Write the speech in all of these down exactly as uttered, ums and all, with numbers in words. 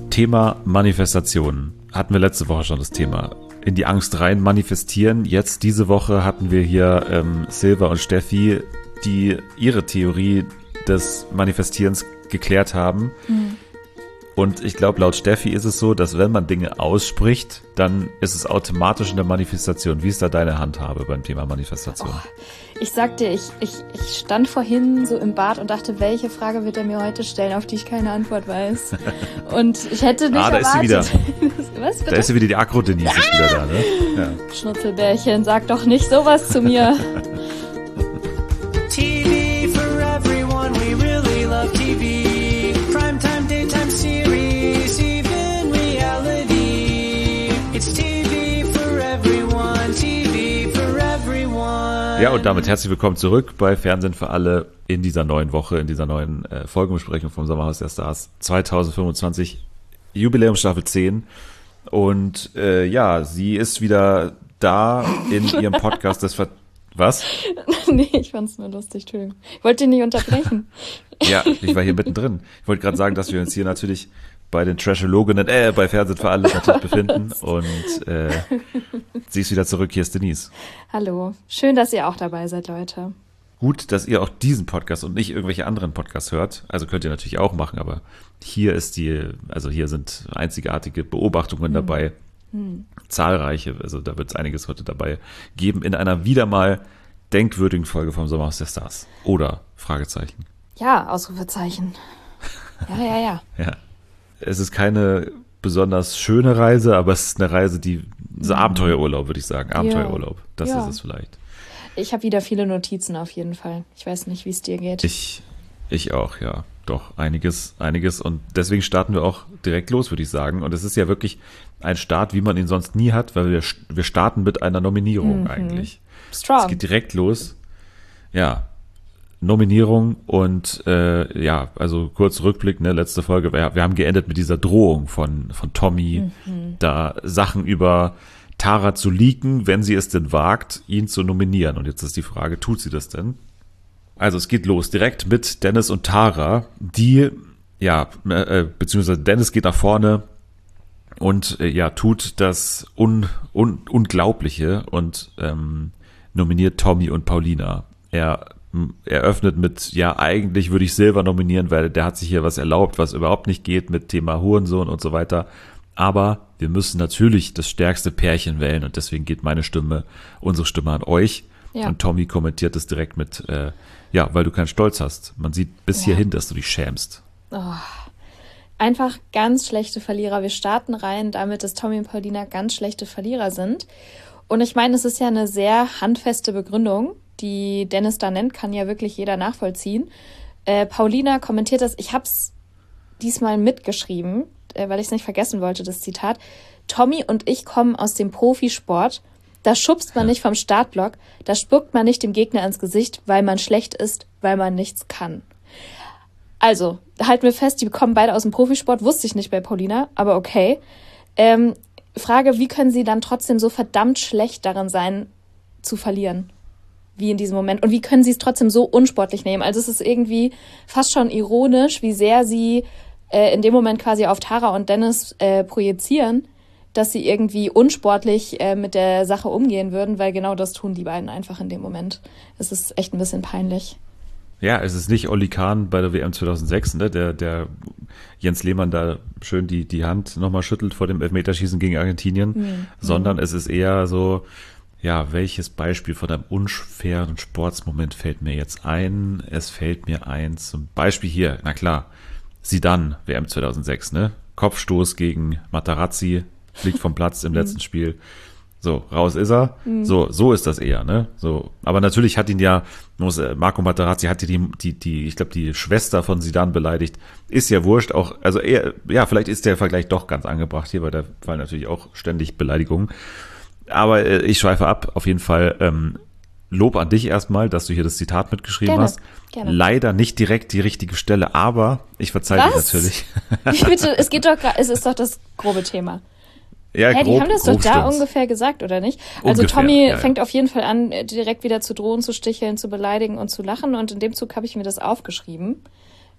Thema Manifestationen. Hatten wir letzte Woche schon das Thema. In die Angst rein manifestieren. Jetzt diese Woche hatten wir hier ähm, Silva und Steffi, die ihre Theorie des Manifestierens geklärt haben. Mhm. Und ich glaube, laut Steffi ist es so, dass wenn man Dinge ausspricht, dann ist es automatisch in der Manifestation. Wie ist da deine Handhabe beim Thema Manifestation? Oh, ich sag dir, ich, ich, ich stand vorhin so im Bad und dachte, welche Frage wird er mir heute stellen, auf die ich keine Antwort weiß. Und ich hätte nicht ah, da erwartet. Ist sie wieder. Was, bitte? Da ist sie wieder, die Agro-Denise ist wieder da, ne? Ja. Schnutzelbärchen, sag doch nicht sowas zu mir. T V for everyone, we really love T V. Primetime, daytime series, even reality. It's T V for everyone, T V for everyone. Ja, und damit herzlich willkommen zurück bei Fernsehen für alle in dieser neuen Woche, in dieser neuen äh, Folgenbesprechung vom Sommerhaus der Stars zwanzig fünfundzwanzig, Jubiläum Staffel zehn. Und äh, ja, sie ist wieder da in ihrem Podcast des Ver... Was? Nee, ich fand's nur lustig, Entschuldigung. Ich wollte dich nicht unterbrechen. Ja, ich war hier mittendrin. Ich wollte gerade sagen, dass wir uns hier natürlich bei den Trashologinnen, äh, bei Fernsehen für alle natürlich befinden. Und äh, sie ist wieder zurück. Hier ist Denise. Hallo. Schön, dass ihr auch dabei seid, Leute. Gut, dass ihr auch diesen Podcast und nicht irgendwelche anderen Podcasts hört. Also könnt ihr natürlich auch machen, aber hier ist die, also hier sind einzigartige Beobachtungen mhm. dabei. Hm. Zahlreiche, also da wird es einiges heute dabei geben in einer wieder mal denkwürdigen Folge vom Sommerhaus der Stars. Oder? Fragezeichen. Ja, Ausrufezeichen. Ja, ja, ja. Ja. Es ist keine besonders schöne Reise, aber es ist eine Reise, die, so mhm. Abenteuerurlaub, würde ich sagen. Abenteuerurlaub, das ja. ist es vielleicht. Ich habe wieder viele Notizen auf jeden Fall. Ich weiß nicht, wie es dir geht. Ich, ich auch, ja. Doch, einiges, einiges. Und deswegen starten wir auch direkt los, würde ich sagen. Und es ist ja wirklich ein Start, wie man ihn sonst nie hat, weil wir, wir starten mit einer Nominierung mhm. eigentlich. Strong. Es geht direkt los. Ja, Nominierung und äh, ja, also kurz Rückblick, ne, letzte Folge. Wir, wir haben geendet mit dieser Drohung von, von Tommy, mhm. da Sachen über Tara zu leaken, wenn sie es denn wagt, ihn zu nominieren. Und jetzt ist die Frage, tut sie das denn? Also es geht los, direkt mit Dennis und Tara, die, ja, äh, beziehungsweise Dennis geht nach vorne und äh, ja, tut das Un, Un, Unglaubliche und ähm, nominiert Tommy und Paulina. Er eröffnet mit, ja, eigentlich würde ich Silva nominieren, weil der hat sich hier was erlaubt, was überhaupt nicht geht mit Thema Hurensohn und so weiter. Aber wir müssen natürlich das stärkste Pärchen wählen und deswegen geht meine Stimme, unsere Stimme an euch. Ja. Und Tommy kommentiert es direkt mit, äh, ja, weil du keinen Stolz hast. Man sieht bis ja. hierhin, dass du dich schämst. Oh. Einfach ganz schlechte Verlierer. Wir starten rein damit, dass Tommy und Paulina ganz schlechte Verlierer sind. Und ich meine, es ist ja eine sehr handfeste Begründung, die Dennis da nennt, kann ja wirklich jeder nachvollziehen. Äh, Paulina kommentiert das, ich habe es diesmal mitgeschrieben, äh, weil ich es nicht vergessen wollte, das Zitat. Tommy und ich kommen aus dem Profisport. Da schubst man nicht vom Startblock, da spuckt man nicht dem Gegner ins Gesicht, weil man schlecht ist, weil man nichts kann. Also, halten wir fest, die kommen beide aus dem Profisport, wusste ich nicht bei Paulina, aber okay. Ähm, Frage, wie können sie dann trotzdem so verdammt schlecht darin sein, zu verlieren, wie in diesem Moment? Und wie können sie es trotzdem so unsportlich nehmen? Also es ist irgendwie fast schon ironisch, wie sehr sie äh, in dem Moment quasi auf Tara und Dennis äh, projizieren, dass sie irgendwie unsportlich äh, mit der Sache umgehen würden, weil genau das tun die beiden einfach in dem Moment. Es ist echt ein bisschen peinlich. Ja, es ist nicht Oli Kahn bei der W M zweitausendsechs, ne, der, der Jens Lehmann da schön die, die Hand nochmal schüttelt vor dem Elfmeterschießen gegen Argentinien, mhm. sondern es ist eher so, ja, welches Beispiel von einem unfairen Sportsmoment fällt mir jetzt ein? Es fällt mir ein, zum Beispiel hier, na klar, Zidane, W M zweitausendsechs, ne, Kopfstoß gegen Materazzi, fliegt vom Platz im letzten Spiel. So, raus ist er. Mhm. So, so ist das eher, ne? So, aber natürlich hat ihn ja, muss, Marco Materazzi hat die, die, die, ich glaube, die Schwester von Zidane beleidigt. Ist ja wurscht, auch, also eher, ja, vielleicht ist der Vergleich doch ganz angebracht hier, weil da fallen natürlich auch ständig Beleidigungen. Aber äh, ich schweife ab, auf jeden Fall, ähm, Lob an dich erstmal, dass du hier das Zitat mitgeschrieben gerne, hast. Gerne. Leider nicht direkt die richtige Stelle, aber ich verzeihe dir natürlich. Bitte, es geht doch, es ist doch das grobe Thema. Ja, hey, grob, die haben das doch da stimmt's. ungefähr gesagt, oder nicht? Also Ungefähr, Tommy ja, fängt ja. auf jeden Fall an, direkt wieder zu drohen, zu sticheln, zu beleidigen und zu lachen. Und in dem Zug habe ich mir das aufgeschrieben.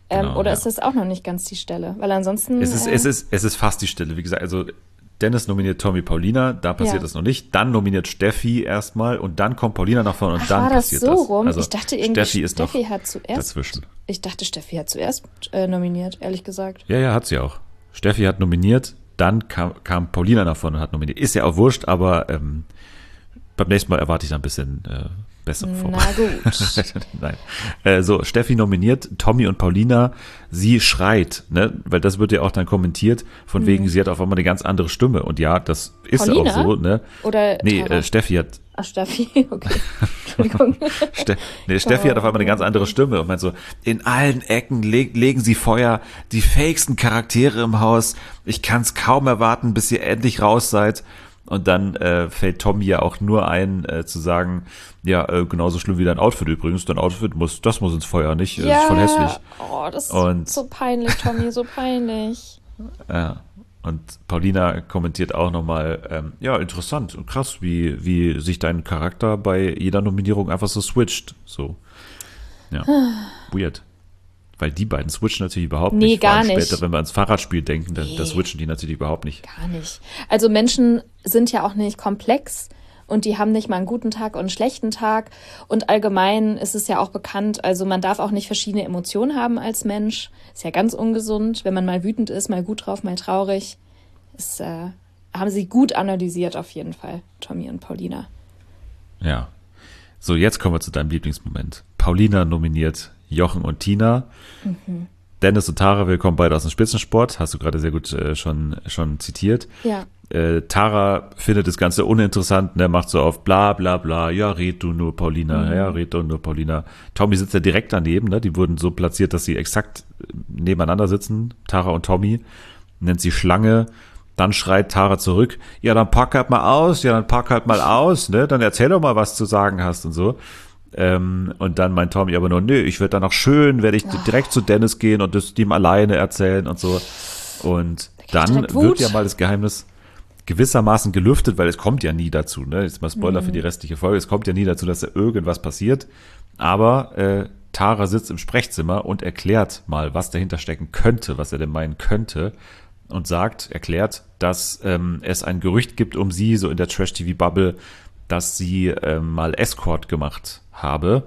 Ähm, Genau, oder ja. ist das auch noch nicht ganz die Stelle? Weil ansonsten. Es ist, äh, es ist, es ist fast die Stelle. Wie gesagt, also Dennis nominiert Tommy Paulina, da passiert Ja. das noch nicht. Dann nominiert Steffi erstmal und dann kommt Paulina nach vorne und Ach, dann war das passiert so das. rum? Also ich dachte irgendwie, Steffi ist Steffi noch hat zuerst. dazwischen. Ich dachte, Steffi hat zuerst äh, nominiert, ehrlich gesagt. Ja, ja, hat sie auch. Steffi hat nominiert, dann kam, kam Paulina nach vorne und hat nominiert. Ist ja auch wurscht, aber ähm, beim nächsten Mal erwarte ich da ein bisschen äh, bessere Na Vorbereitung. gut. Nein. Äh, so, Steffi nominiert, Tommy und Paulina, sie schreit, ne? Weil das wird ja auch dann kommentiert, von wegen, sie hat auf einmal eine ganz andere Stimme. Und ja, das ist Mhm. Paulina? auch so, ne? Oder Nee, Tara? äh, Steffi hat Ach, Steffi, okay. Entschuldigung. Ste nee, Steffi hat auf einmal eine ganz andere Stimme und meint so, in allen Ecken leg legen sie Feuer, die fakesten Charaktere im Haus, ich kann es kaum erwarten, bis ihr endlich raus seid. Und dann äh, fällt Tommy ja auch nur ein, äh, zu sagen, ja, äh, genauso schlimm wie dein Outfit übrigens, dein Outfit muss, das muss ins Feuer, nicht? Das ist voll hässlich. Oh, das ist Und- so peinlich, Tommy, so peinlich. Ja. Und Paulina kommentiert auch nochmal, ähm, ja, interessant und krass, wie, wie sich dein Charakter bei jeder Nominierung einfach so switcht. So. Ja. Weird. Weil die beiden switchen natürlich überhaupt Nee, nicht. Vor allem gar nicht. Später, wenn wir ans Fahrradspiel denken, dann Nee. da switchen die natürlich überhaupt nicht. Gar nicht. Also Menschen sind ja auch nicht komplex und die haben nicht mal einen guten Tag und einen schlechten Tag. Und allgemein ist es ja auch bekannt, also man darf auch nicht verschiedene Emotionen haben als Mensch. Ist ja ganz ungesund, wenn man mal wütend ist, mal gut drauf, mal traurig. Das äh, haben sie gut analysiert auf jeden Fall, Tommy und Paulina. Ja. So, jetzt kommen wir zu deinem Lieblingsmoment. Paulina nominiert Jochen und Tina. Mhm. Dennis und Tara, wir kommen beide aus dem Spitzensport. Hast du gerade sehr gut äh, schon, schon zitiert. Ja. Äh, Tara findet das Ganze uninteressant, ne, macht so auf bla bla bla, ja, red du nur, Paulina, Mhm. ja, red du nur, Paulina. Tommy sitzt ja direkt daneben, ne, die wurden so platziert, dass sie exakt nebeneinander sitzen, Tara und Tommy, nennt sie Schlange, dann schreit Tara zurück, ja, dann pack halt mal aus, ja, dann pack halt mal aus, ne, dann erzähl doch mal, was zu sagen hast und so. Ähm, und dann meint Tommy aber nur, nö, ich werde dann noch schön, werde ich direkt zu Dennis gehen und das ihm alleine erzählen und so. Und dann direkt Wut. wird ja mal das Geheimnis gewissermaßen gelüftet, weil es kommt ja nie dazu, ne? Jetzt mal Spoiler für die restliche Folge, es kommt ja nie dazu, dass da irgendwas passiert. Aber äh, Tara sitzt im Sprechzimmer und erklärt mal, was dahinter stecken könnte, was er denn meinen könnte. Und sagt, erklärt, dass ähm, es ein Gerücht gibt um sie, so in der Trash-T V-Bubble, dass sie ähm, mal Escort gemacht habe.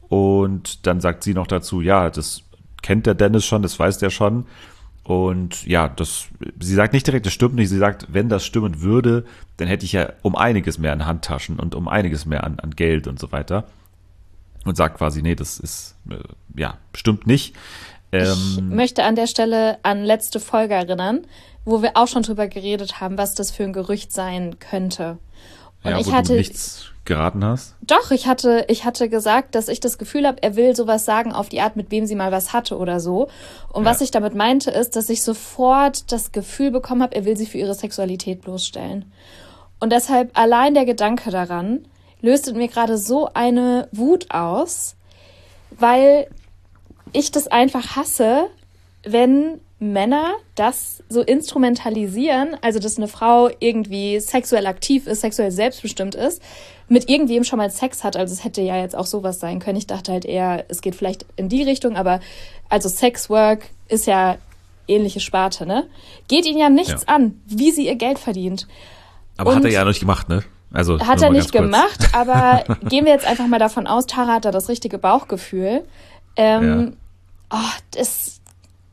Und dann sagt sie noch dazu, ja, das kennt der Dennis schon, das weiß der schon. Und ja, das, sie sagt nicht direkt, das stimmt nicht. Sie sagt, wenn das stimmen würde, dann hätte ich ja um einiges mehr an Handtaschen und um einiges mehr an, an Geld und so weiter. Und sagt quasi, nee, das ist, äh, ja, stimmt nicht. Ich Ähm, möchte an der Stelle an letzte Folge erinnern, wo wir auch schon drüber geredet haben, was das für ein Gerücht sein könnte. Und ja, ich wo hatte du nichts geraten hast. Doch, ich hatte, ich hatte gesagt, dass ich das Gefühl habe, er will sowas sagen auf die Art, mit wem sie mal was hatte oder so. Und Ja. was ich damit meinte, ist, dass ich sofort das Gefühl bekommen habe, er will sie für ihre Sexualität bloßstellen. Und deshalb allein der Gedanke daran löst in mir gerade so eine Wut aus, weil ich das einfach hasse, wenn Männer das so instrumentalisieren, also dass eine Frau irgendwie sexuell aktiv ist, sexuell selbstbestimmt ist, mit irgendwem schon mal Sex hat. Also es hätte ja jetzt auch sowas sein können. Ich dachte halt eher, es geht vielleicht in die Richtung, aber also Sexwork ist ja ähnliche Sparte, ne? Geht ihnen ja nichts Ja. an, wie sie ihr Geld verdient. Aber Und- hat er ja noch nicht gemacht, ne? Also, Hat nur er mal nicht ganz kurz. gemacht, aber gehen wir jetzt einfach mal davon aus, Tara hat da das richtige Bauchgefühl. Ähm, oh, das,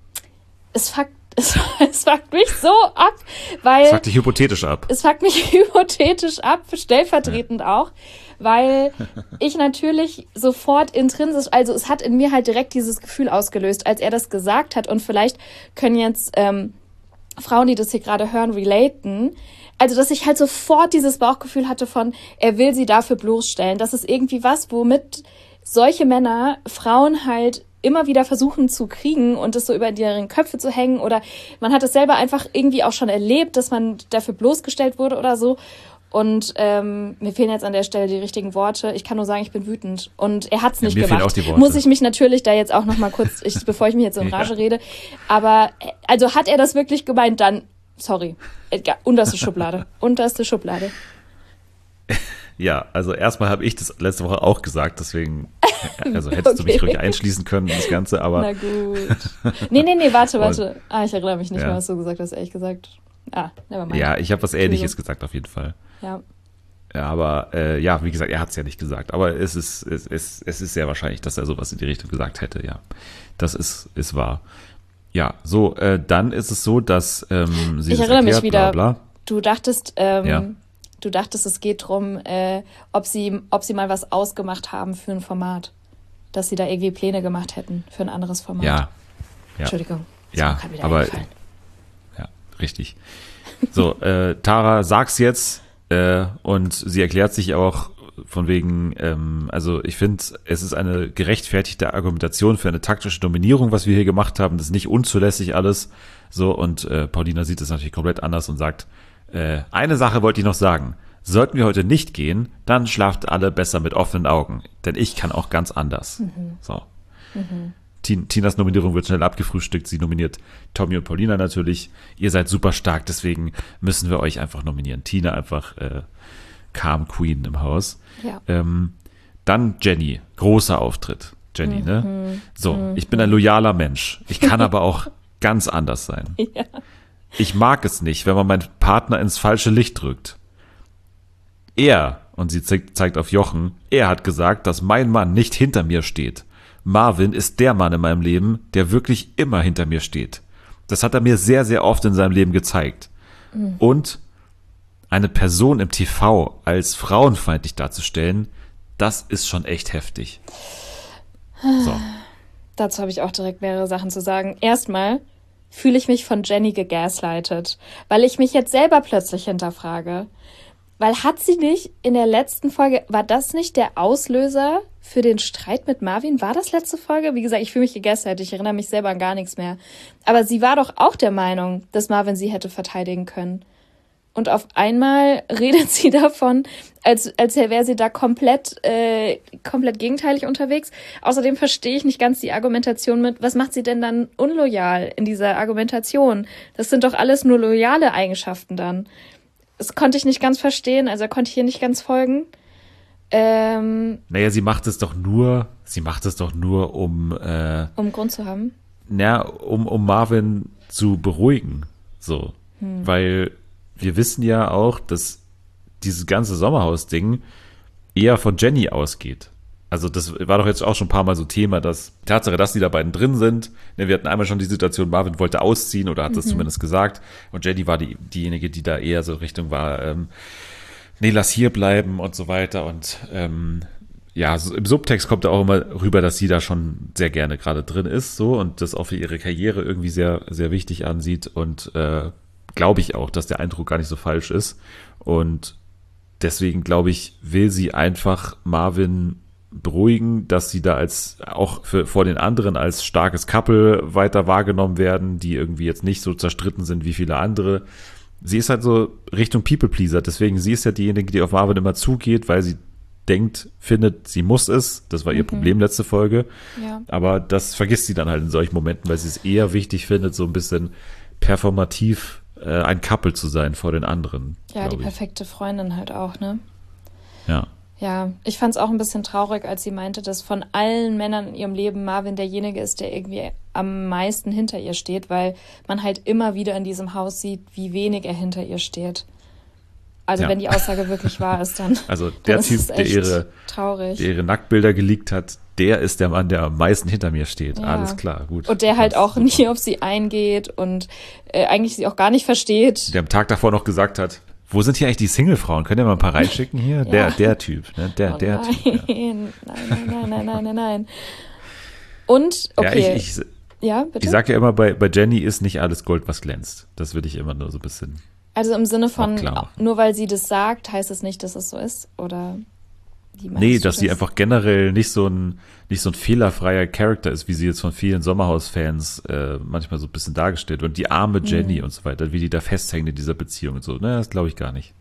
es fuckt, es, es fuckt mich so ab, weil Das fuckt dich hypothetisch ab. es fuckt mich hypothetisch ab, stellvertretend auch, weil ich natürlich sofort intrinsisch, also es hat in mir halt direkt dieses Gefühl ausgelöst, als er das gesagt hat, und vielleicht können jetzt ähm, Frauen, die das hier gerade hören, relaten. Also, dass ich halt sofort dieses Bauchgefühl hatte von, er will sie dafür bloßstellen. Das ist irgendwie was, womit solche Männer Frauen halt immer wieder versuchen zu kriegen und es so über deren Köpfe zu hängen, oder man hat es selber einfach irgendwie auch schon erlebt, dass man dafür bloßgestellt wurde oder so. Und ähm, mir fehlen jetzt an der Stelle die richtigen Worte. Ich kann nur sagen, ich bin wütend. Und er hat's Ja, nicht mir fehlen gemacht. auch die Worte. Muss ich mich natürlich da jetzt auch noch mal kurz, ich, bevor ich mich jetzt in Rage Ja. rede, aber äh, also hat er das wirklich gemeint, dann, sorry, Edgar, unterste Schublade, unterste Schublade. Ja, also erstmal habe ich das letzte Woche auch gesagt, deswegen Also hättest du mich Okay. ruhig einschließen können, das Ganze, aber Na gut. Nee, nee, nee, warte, Und- warte. Ah, ich erinnere mich nicht Ja. mehr, was du gesagt hast, ehrlich gesagt. Ah, nevermind. ja, ich habe was Ähnliches Entschuldigung. gesagt auf jeden Fall. Ja. Ja, aber äh, ja, wie gesagt, er hat es ja nicht gesagt. Aber es ist, es, es, es ist sehr wahrscheinlich, dass er sowas in die Richtung gesagt hätte, ja. Das ist, ist wahr. Ja, so, äh, dann ist es so, dass ähm, sie Ich das erinnere mich erklärt, wieder. bla bla. Du dachtest, ähm, Ja. du dachtest, es geht darum, äh, ob sie, ob sie mal was ausgemacht haben für ein Format. Dass sie da irgendwie Pläne gemacht hätten für ein anderes Format. Ja, ja, Entschuldigung. ist Ja, mir grad wieder aber eingefallen. ja, richtig. So, äh, Tara sagt's jetzt äh, und sie erklärt sich auch von wegen, ähm, also ich finde, es ist eine gerechtfertigte Argumentation für eine taktische Dominierung, was wir hier gemacht haben. Das ist nicht unzulässig alles. So, und äh, Paulina sieht es natürlich komplett anders und sagt, äh, eine Sache wollte ich noch sagen. Sollten wir heute nicht gehen, dann schlaft alle besser mit offenen Augen, denn ich kann auch ganz anders. So. Tin- Tinas Nominierung wird schnell abgefrühstückt. Sie nominiert Tommy und Paulina natürlich. Ihr seid super stark, deswegen müssen wir euch einfach nominieren. Tina einfach äh, Calm Queen im Haus. Ja. Ähm, dann Jenny, großer Auftritt. Jenny, ne? So, ich bin ein loyaler Mensch. Ich kann aber auch ganz anders sein. Ja. Ich mag es nicht, wenn man meinen Partner ins falsche Licht drückt. Er, und sie ze- zeigt auf Jochen, er hat gesagt, dass mein Mann nicht hinter mir steht. Marvin ist der Mann in meinem Leben, der wirklich immer hinter mir steht. Das hat er mir sehr, sehr oft in seinem Leben gezeigt. Und eine Person im T V als frauenfeindlich darzustellen, das ist schon echt heftig. So. Dazu habe ich auch direkt mehrere Sachen zu sagen. Erstmal fühle ich mich von Jenny gegaslightet, weil ich mich jetzt selber plötzlich hinterfrage. Weil hat sie nicht in der letzten Folge, war das nicht der Auslöser für den Streit mit Marvin? War das letzte Folge? Wie gesagt, ich fühle mich gegaslightet, ich erinnere mich selber an gar nichts mehr. Aber sie war doch auch der Meinung, dass Marvin sie hätte verteidigen können. Und auf einmal redet sie davon, als, als wäre sie da komplett, äh, komplett gegenteilig unterwegs. Außerdem verstehe ich nicht ganz die Argumentation mit, was macht sie denn dann unloyal in dieser Argumentation? Das sind doch alles nur loyale Eigenschaften dann. Das konnte ich nicht ganz verstehen, also konnte ich hier nicht ganz folgen. Ähm, Naja, sie macht es doch nur, sie macht es doch nur, um, äh, um einen Grund zu haben. na, um, um Marvin zu beruhigen. So. Weil wir wissen ja auch, dass dieses ganze Sommerhaus-Ding eher von Jenny ausgeht. Also das war doch jetzt auch schon ein paar Mal so Thema, dass die Tatsache, dass die da beiden drin sind, ne, wir hatten einmal schon die Situation, Marvin wollte ausziehen oder hat das zumindest gesagt und Jenny war die, diejenige, die da eher so Richtung war, ähm, nee, lass hier bleiben und so weiter und ähm, ja, so im Subtext kommt da auch immer rüber, dass sie da schon sehr gerne gerade drin ist so und das auch für ihre Karriere irgendwie sehr, sehr wichtig ansieht und äh, glaube ich auch, dass der Eindruck gar nicht so falsch ist und deswegen glaube ich, will sie einfach Marvin beruhigen, dass sie da als auch für, vor den anderen als starkes Couple weiter wahrgenommen werden, die irgendwie jetzt nicht so zerstritten sind wie viele andere. Sie ist halt so Richtung People-Pleaser, deswegen sie ist ja diejenige, die auf Marvin immer zugeht, weil sie denkt, findet, sie muss es. Das war ihr Problem letzte Folge. Ja. Aber das vergisst sie dann halt in solchen Momenten, weil sie es eher wichtig findet, so ein bisschen performativ äh, ein Couple zu sein vor den anderen. Ja, die glaub ich. perfekte Freundin halt auch, ne? Ja. Ja, ich fand es auch ein bisschen traurig, als sie meinte, dass von allen Männern in ihrem Leben Marvin derjenige ist, der irgendwie am meisten hinter ihr steht, weil man halt immer wieder in diesem Haus sieht, wie wenig er hinter ihr steht. Also Ja. wenn die Aussage wirklich wahr ist, dann, Also dann der ist Typ, es der echt ihre, traurig. der ihre Nacktbilder geleakt hat, der ist der Mann, der am meisten hinter mir steht. Ja. Alles klar, gut. Und der halt Das- auch nie auf sie eingeht und äh, eigentlich sie auch gar nicht versteht. Der am Tag davor noch gesagt hat, wo sind hier eigentlich die Single-Frauen? Könnt ihr mal ein paar reinschicken hier? Der, der Typ, ne? Der, Oh der nein. Typ. Ja. nein, nein, nein, nein, nein, nein, nein. Und, okay. Ja, ich, ich, ja, bitte? ich sag ja immer, bei, bei Jenny ist nicht alles Gold, was glänzt. Das will ich immer nur so ein bisschen. Also im Sinne von, Auch klar machen. nur weil sie das sagt, heißt es nicht, dass es so ist? Oder wie meinst Nee, du dass das? sie einfach generell nicht so ein, nicht so ein fehlerfreier Charakter ist, wie sie jetzt von vielen Sommerhaus-Fans äh, manchmal so ein bisschen dargestellt wird. Und die arme Jenny Mhm. und so weiter, wie die da festhängt in dieser Beziehung und so. Ne, das glaube ich gar nicht.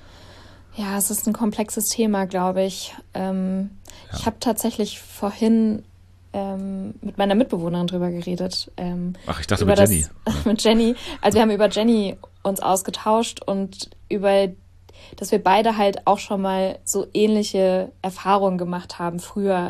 Ja, es ist ein komplexes Thema, glaube ich. Ähm, Ich habe tatsächlich vorhin ähm, mit meiner Mitbewohnerin drüber geredet. Ähm, Ach, ich dachte über mit das- Jenny. mit Jenny. Also wir haben über Jenny uns ausgetauscht und über, dass wir beide halt auch schon mal so ähnliche Erfahrungen gemacht haben früher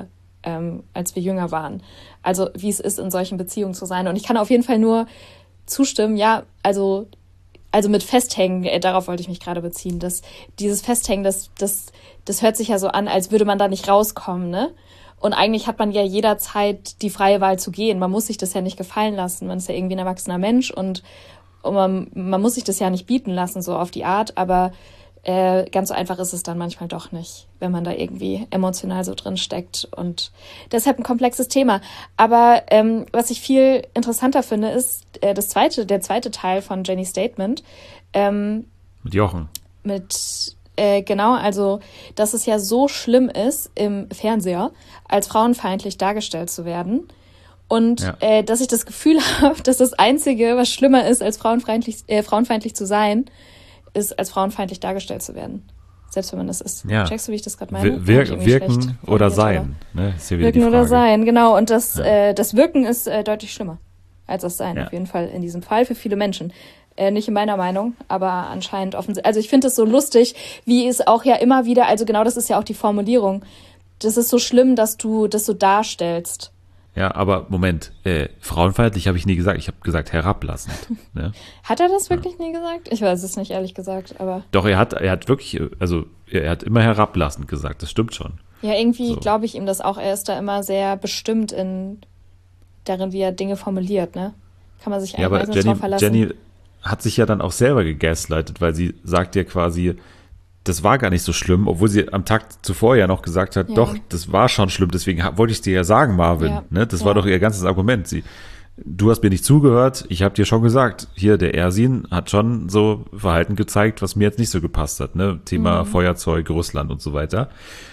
ähm, als wir jünger waren. Also wie es ist, in solchen Beziehungen zu sein. Und ich kann auf jeden Fall nur zustimmen, ja, also also mit Festhängen, äh, darauf wollte ich mich gerade beziehen, dass dieses Festhängen, das, das, das hört sich ja so an, als würde man da nicht rauskommen, ne? Und eigentlich hat man ja jederzeit die freie Wahl zu gehen. Man muss sich das ja nicht gefallen lassen. Man ist ja irgendwie ein erwachsener Mensch und, und man, man muss sich das ja nicht bieten lassen, so auf die Art. Aber äh, ganz so einfach ist es dann manchmal doch nicht, wenn man da irgendwie emotional so drin steckt. Und deshalb ein komplexes Thema. Aber ähm, was ich viel interessanter finde, ist äh, das zweite, der zweite Teil von Jennys Statement. Ähm, mit Jochen. Mit Äh, genau, also, dass es ja so schlimm ist, im Fernseher als frauenfeindlich dargestellt zu werden. Und ja. äh, dass ich das Gefühl habe, dass das Einzige, was schlimmer ist, als frauenfeindlich, äh, frauenfeindlich zu sein, ist, als frauenfeindlich dargestellt zu werden. Selbst wenn man das ist. Ja. Checkst du, wie ich das gerade meine? Wir, wir, wirken oder sein. Ne? Ist ja wieder wirken die Frage. oder sein, genau. Und das, ja. äh, das Wirken ist äh, deutlich schlimmer als das Sein, ja. auf jeden Fall in diesem Fall für viele Menschen. Äh, nicht in meiner Meinung, aber anscheinend offensichtlich. Also ich finde es so lustig, wie es auch ja immer wieder, also genau das ist ja auch die Formulierung. Das ist so schlimm, dass du das so darstellst. Ja, aber Moment, äh, frauenfeindlich habe ich nie gesagt. Ich habe gesagt herablassend. Ne? Hat er das wirklich ja. nie gesagt? Ich weiß es nicht, ehrlich gesagt, aber... Doch, er hat, er hat wirklich, also er hat immer herablassend gesagt, das stimmt schon. Ja, irgendwie so. glaube ich ihm das auch. Er ist da immer sehr bestimmt in darin, wie er Dinge formuliert, ne? Kann man sich eigentlich ja, aber meistens Jenny, drauf verlassen. Jenny hat sich ja dann auch selber gegaslightet, weil sie sagt ja quasi, das war gar nicht so schlimm, obwohl sie am Tag zuvor ja noch gesagt hat, ja. doch, das war schon schlimm, deswegen wollte ich dir ja sagen, Marvin. Ja. Ne? Das ja. war doch ihr ganzes Argument. Sie, du hast mir nicht zugehört, ich habe dir schon gesagt, hier, der Ersin hat schon so Verhalten gezeigt, was mir jetzt nicht so gepasst hat. Ne? Thema mhm. Feuerzeug, Russland und so weiter.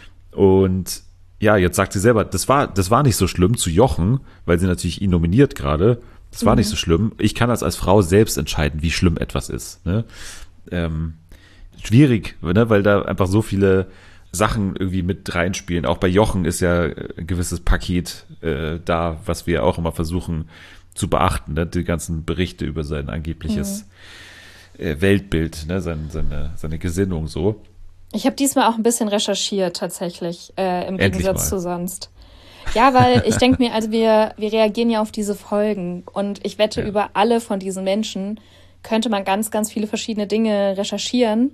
Und ja, jetzt sagt sie selber, das war, das war nicht so schlimm zu Jochen, weil sie natürlich ihn nominiert gerade. Das war mhm. nicht so schlimm. Ich kann das als Frau selbst entscheiden, wie schlimm etwas ist. Ne? Ähm, schwierig, ne? Weil da einfach so viele Sachen irgendwie mit reinspielen. Auch bei Jochen ist ja ein gewisses Paket äh, da, was wir auch immer versuchen zu beachten. Ne? Die ganzen Berichte über sein angebliches mhm. äh, Weltbild, ne? Seine, seine, seine Gesinnung so. Ich habe diesmal auch ein bisschen recherchiert tatsächlich, äh, im Endlich Gegensatz mal. zu sonst. Ja, weil ich denke mir, also wir, wir reagieren ja auf diese Folgen und ich wette, ja. über alle von diesen Menschen könnte man ganz, ganz viele verschiedene Dinge recherchieren.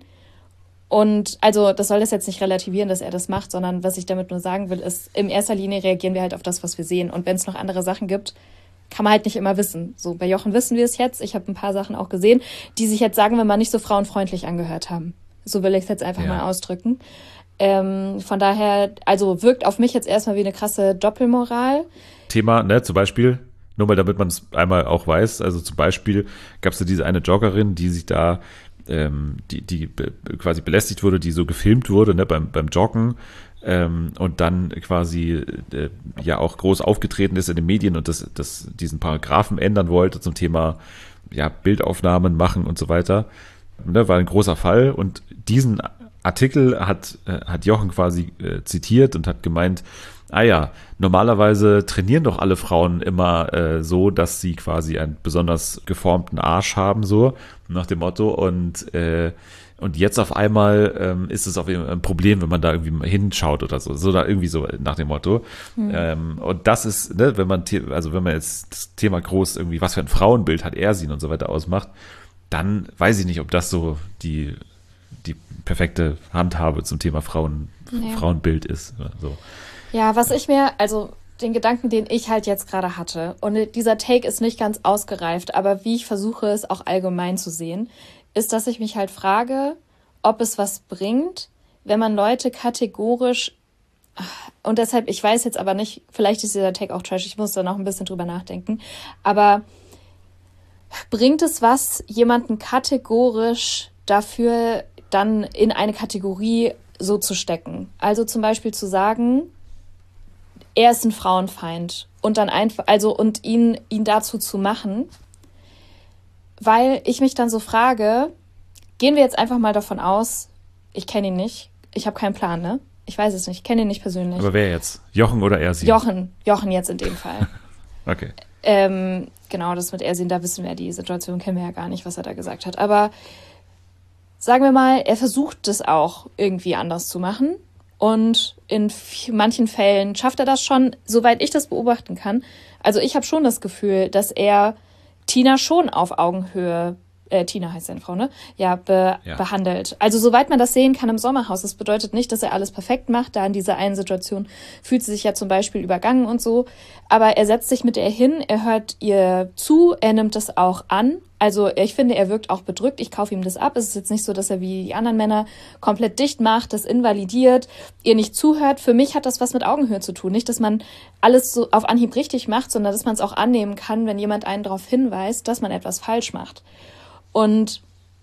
Und also das soll das jetzt nicht relativieren, dass er das macht, sondern was ich damit nur sagen will, ist, in erster Linie reagieren wir halt auf das, was wir sehen. Und wenn es noch andere Sachen gibt, kann man halt nicht immer wissen. So, bei Jochen wissen wir es jetzt. Ich habe ein paar Sachen auch gesehen, die sich jetzt, sagen wir mal, nicht so frauenfreundlich angehört haben. So will ich es jetzt einfach ja. mal ausdrücken. Ähm, von daher, also wirkt auf mich jetzt erstmal wie eine krasse Doppelmoral. Thema, ne, zum Beispiel, nur mal damit man es einmal auch weiß, also zum Beispiel gab es ja diese eine Joggerin, die sich da, ähm, die, die be- quasi belästigt wurde, die so gefilmt wurde, ne, beim, beim Joggen, ähm, und dann quasi äh, ja auch groß aufgetreten ist in den Medien und das, das diesen Paragraphen ändern wollte zum Thema ja, Bildaufnahmen machen und so weiter. Ne, war ein großer Fall und diesen Artikel hat, äh, hat Jochen quasi äh, zitiert und hat gemeint, ah ja, normalerweise trainieren doch alle Frauen immer äh, so, dass sie quasi einen besonders geformten Arsch haben, so nach dem Motto und äh, und jetzt auf einmal ähm, ist es auf jeden Fall ein Problem, wenn man da irgendwie mal hinschaut oder so, so da irgendwie so nach dem Motto. Mhm. Ähm, und das ist, ne, wenn man, also wenn man jetzt das Thema groß irgendwie, was für ein Frauenbild hat Ersin und so weiter ausmacht, dann weiß ich nicht, ob das so die die perfekte Handhabe zum Thema Frauen, ja. Frauenbild ist. So. Ja, was ich mir, also den Gedanken, den ich halt jetzt gerade hatte, und dieser Take ist nicht ganz ausgereift, aber wie ich versuche, es auch allgemein zu sehen, ist, dass ich mich halt frage, ob es was bringt, wenn man Leute kategorisch, und deshalb, ich weiß jetzt aber nicht, vielleicht ist dieser Take auch trash, ich muss da noch ein bisschen drüber nachdenken, aber bringt es was, jemanden kategorisch dafür dann in eine Kategorie so zu stecken? Also zum Beispiel zu sagen, er ist ein Frauenfeind und dann einfach, also und ihn, ihn dazu zu machen, weil ich mich dann so frage, gehen wir jetzt einfach mal davon aus, ich kenne ihn nicht, ich habe keinen Plan, ne? Ich weiß es nicht, ich kenne ihn nicht persönlich. Aber wer jetzt? Jochen oder Ersin? Jochen, Jochen jetzt in dem Fall. Okay. Ähm, genau, das mit Ersin, da wissen wir, die Situation kennen wir ja gar nicht, was er da gesagt hat. Aber sagen wir mal, er versucht es auch irgendwie anders zu machen. Und in f- manchen Fällen schafft er das schon, soweit ich das beobachten kann. Also ich habe schon das Gefühl, dass er Tina schon auf Augenhöhe, äh, Tina heißt seine Frau, ne? Ja, be- Ja. behandelt. Also soweit man das sehen kann im Sommerhaus. Das bedeutet nicht, dass er alles perfekt macht. Da in dieser einen Situation fühlt sie sich ja zum Beispiel übergangen und so. Aber er setzt sich mit ihr hin, er hört ihr zu, er nimmt das auch an. Also ich finde, er wirkt auch bedrückt. Ich kaufe ihm das ab. Es ist jetzt nicht so, dass er wie die anderen Männer komplett dicht macht, das invalidiert, ihr nicht zuhört. Für mich hat das was mit Augenhöhe zu tun. Nicht, dass man alles so auf Anhieb richtig macht, sondern dass man es auch annehmen kann, wenn jemand einen darauf hinweist, dass man etwas falsch macht. Und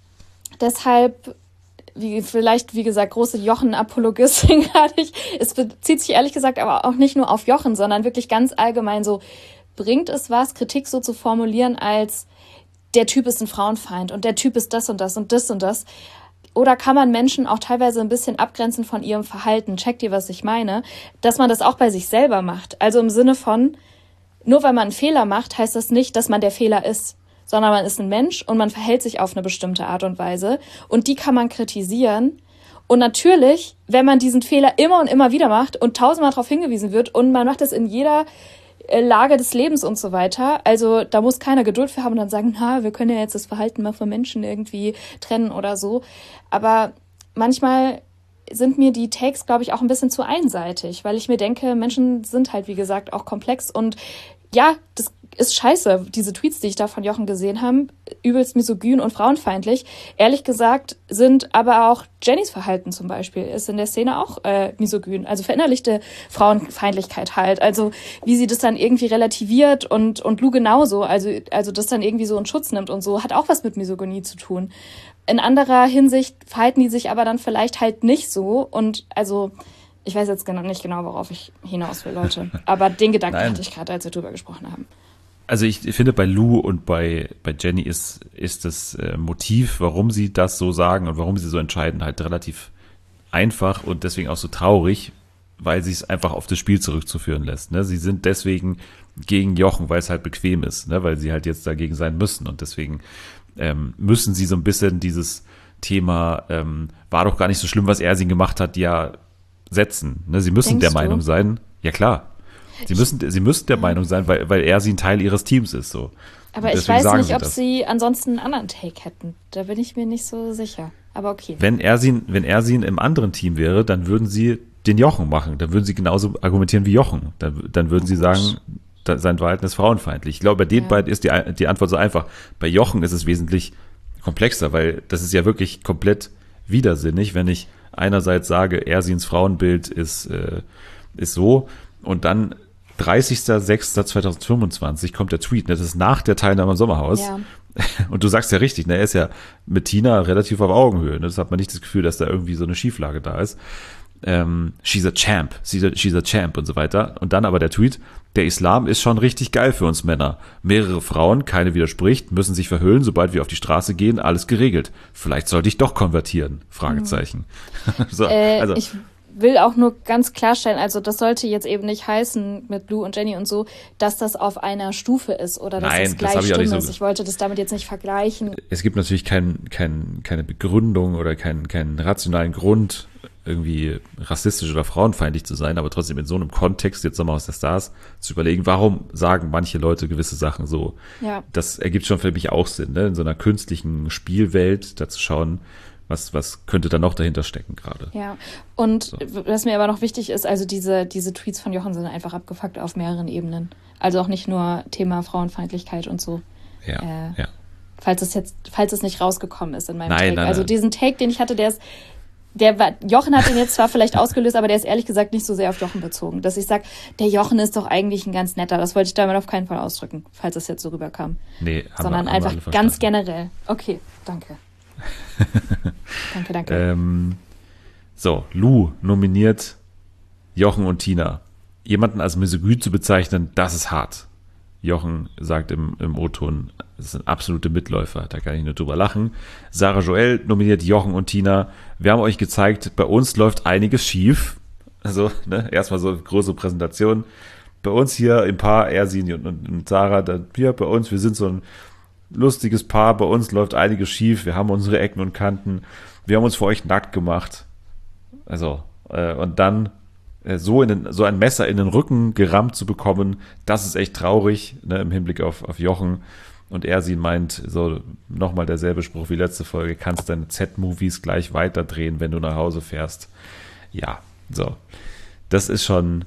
deshalb, wie, vielleicht, wie gesagt, große Jochen-Apologistin gerade ich. Es bezieht sich ehrlich gesagt aber auch nicht nur auf Jochen, sondern wirklich ganz allgemein so, bringt es was, Kritik so zu formulieren als der Typ ist ein Frauenfeind und der Typ ist das und das und das und das. Oder kann man Menschen auch teilweise ein bisschen abgrenzen von ihrem Verhalten? Checkt ihr, was ich meine? Dass man das auch bei sich selber macht. Also im Sinne von, nur weil man einen Fehler macht, heißt das nicht, dass man der Fehler ist. Sondern man ist ein Mensch und man verhält sich auf eine bestimmte Art und Weise. Und die kann man kritisieren. Und natürlich, wenn man diesen Fehler immer und immer wieder macht und tausendmal darauf hingewiesen wird und man macht es in jeder Lage des Lebens und so weiter. Also da muss keiner Geduld für haben und dann sagen, na, wir können ja jetzt das Verhalten mal von Menschen irgendwie trennen oder so. Aber manchmal sind mir die Takes, glaube ich, auch ein bisschen zu einseitig, weil ich mir denke, Menschen sind halt, wie gesagt, auch komplex und ja, das ist scheiße, diese Tweets, die ich da von Jochen gesehen habe, übelst misogyn und frauenfeindlich. Ehrlich gesagt sind aber auch Jennys Verhalten zum Beispiel, ist in der Szene auch äh, misogyn, also verinnerlichte Frauenfeindlichkeit halt. Also wie sie das dann irgendwie relativiert und und Lou genauso, also also das dann irgendwie so in Schutz nimmt und so, hat auch was mit Misogynie zu tun. In anderer Hinsicht verhalten die sich aber dann vielleicht halt nicht so und also ich weiß jetzt genau, nicht genau, worauf ich hinaus will, Leute. Aber den Gedanken Nein. hatte ich gerade, als wir drüber gesprochen haben. Also ich finde, bei Lou und bei, bei Jenny ist, ist das äh, Motiv, warum sie das so sagen und warum sie so entscheiden, halt relativ einfach und deswegen auch so traurig, weil sie es einfach auf das Spiel zurückzuführen lässt. Ne? Sie sind deswegen gegen Jochen, weil es halt bequem ist, ne? Weil sie halt jetzt dagegen sein müssen und deswegen ähm, müssen sie so ein bisschen dieses Thema, ähm, war doch gar nicht so schlimm, was Ersin gemacht hat, ja setzen. Ne? Sie müssen Denkst der du? Meinung sein, ja klar. Sie müssen, sie müssen der Meinung sein, weil, weil er sie ein Teil ihres Teams ist, so. Aber Und ich deswegen weiß sagen nicht, sie ob das. sie ansonsten einen anderen Take hätten. Da bin ich mir nicht so sicher. Aber okay. Wenn er sie, wenn er sie im anderen Team wäre, dann würden sie den Jochen machen. Dann würden sie genauso argumentieren wie Jochen. Dann, dann würden sie sagen, da, sein Verhalten ist frauenfeindlich. Ich glaube, bei den Ja. beiden ist die, die Antwort so einfach. Bei Jochen ist es wesentlich komplexer, weil das ist ja wirklich komplett widersinnig, wenn ich einerseits sage, Ersins Frauenbild ist, äh, ist so und dann dreißigster sechster zweitausendfünfundzwanzig kommt der Tweet, ne? Das ist nach der Teilnahme am Sommerhaus. Ja. Und du sagst ja richtig, ne? Er ist ja mit Tina relativ auf Augenhöhe. Ne? Das hat man nicht das Gefühl, dass da irgendwie so eine Schieflage da ist. Ähm, she's a champ, she's a, she's a champ und so weiter. Und dann aber der Tweet, der Islam ist schon richtig geil für uns Männer. Mehrere Frauen, keine widerspricht, müssen sich verhüllen, sobald wir auf die Straße gehen, alles geregelt. Vielleicht sollte ich doch konvertieren? Fragezeichen. so, Äh, also, ich will auch nur ganz klarstellen, also das sollte jetzt eben nicht heißen mit Lou und Jenny und so, dass das auf einer Stufe ist oder dass Nein, das das gleich habe ich auch nicht Stimme so- ist. Ich wollte das damit jetzt nicht vergleichen. es gibt natürlich kein, kein, keine Begründung oder keinen keinen rationalen Grund, irgendwie rassistisch oder frauenfeindlich zu sein, aber trotzdem in so einem Kontext, jetzt Sommerhaus der Stars, zu überlegen, warum sagen manche Leute gewisse Sachen so. Ja. Das ergibt schon für mich auch Sinn, ne? In so einer künstlichen Spielwelt, da zu schauen, was, was könnte da noch dahinter stecken gerade. Ja, und was mir aber noch wichtig ist, also diese, diese Tweets von Jochen sind einfach abgefuckt auf mehreren Ebenen. Also auch nicht nur Thema Frauenfeindlichkeit und so. Ja, Äh, ja. Falls es jetzt, falls es nicht rausgekommen ist in meinem Nein, Take. nein, also nein. diesen Take, den ich hatte, der ist, der war, Jochen hat den jetzt zwar vielleicht ausgelöst, aber der ist ehrlich gesagt nicht so sehr auf Jochen bezogen. Dass ich sage, der Jochen ist doch eigentlich ein ganz netter. Das wollte ich damit auf keinen Fall ausdrücken, falls es jetzt so rüberkam. Nee, haben Sondern wir, haben wir einfach alle ganz verstanden. generell. Okay, danke. danke, danke. Ähm, so, Lou nominiert Jochen und Tina. Jemanden als misogyn zu bezeichnen, das ist hart. Jochen sagt im, im O-Ton, das sind absolute Mitläufer, da kann ich nur drüber lachen. Sarah Joel nominiert Jochen und Tina. Wir haben euch gezeigt, bei uns läuft einiges schief. Also, ne, erstmal so eine große Präsentation. Bei uns hier im Paar, Ersin und, und, und Sarah, da, hier bei uns, wir sind so ein lustiges Paar, bei uns läuft einiges schief, wir haben unsere Ecken und Kanten, wir haben uns für euch nackt gemacht. Also, Äh, und dann äh, so, in den, so ein Messer in den Rücken gerammt zu bekommen, das ist echt traurig, ne, im Hinblick auf, auf Jochen. Und er sie meint, so nochmal derselbe Spruch wie letzte Folge, kannst deine Z-Movies gleich weiterdrehen, wenn du nach Hause fährst. Ja, so. Das ist schon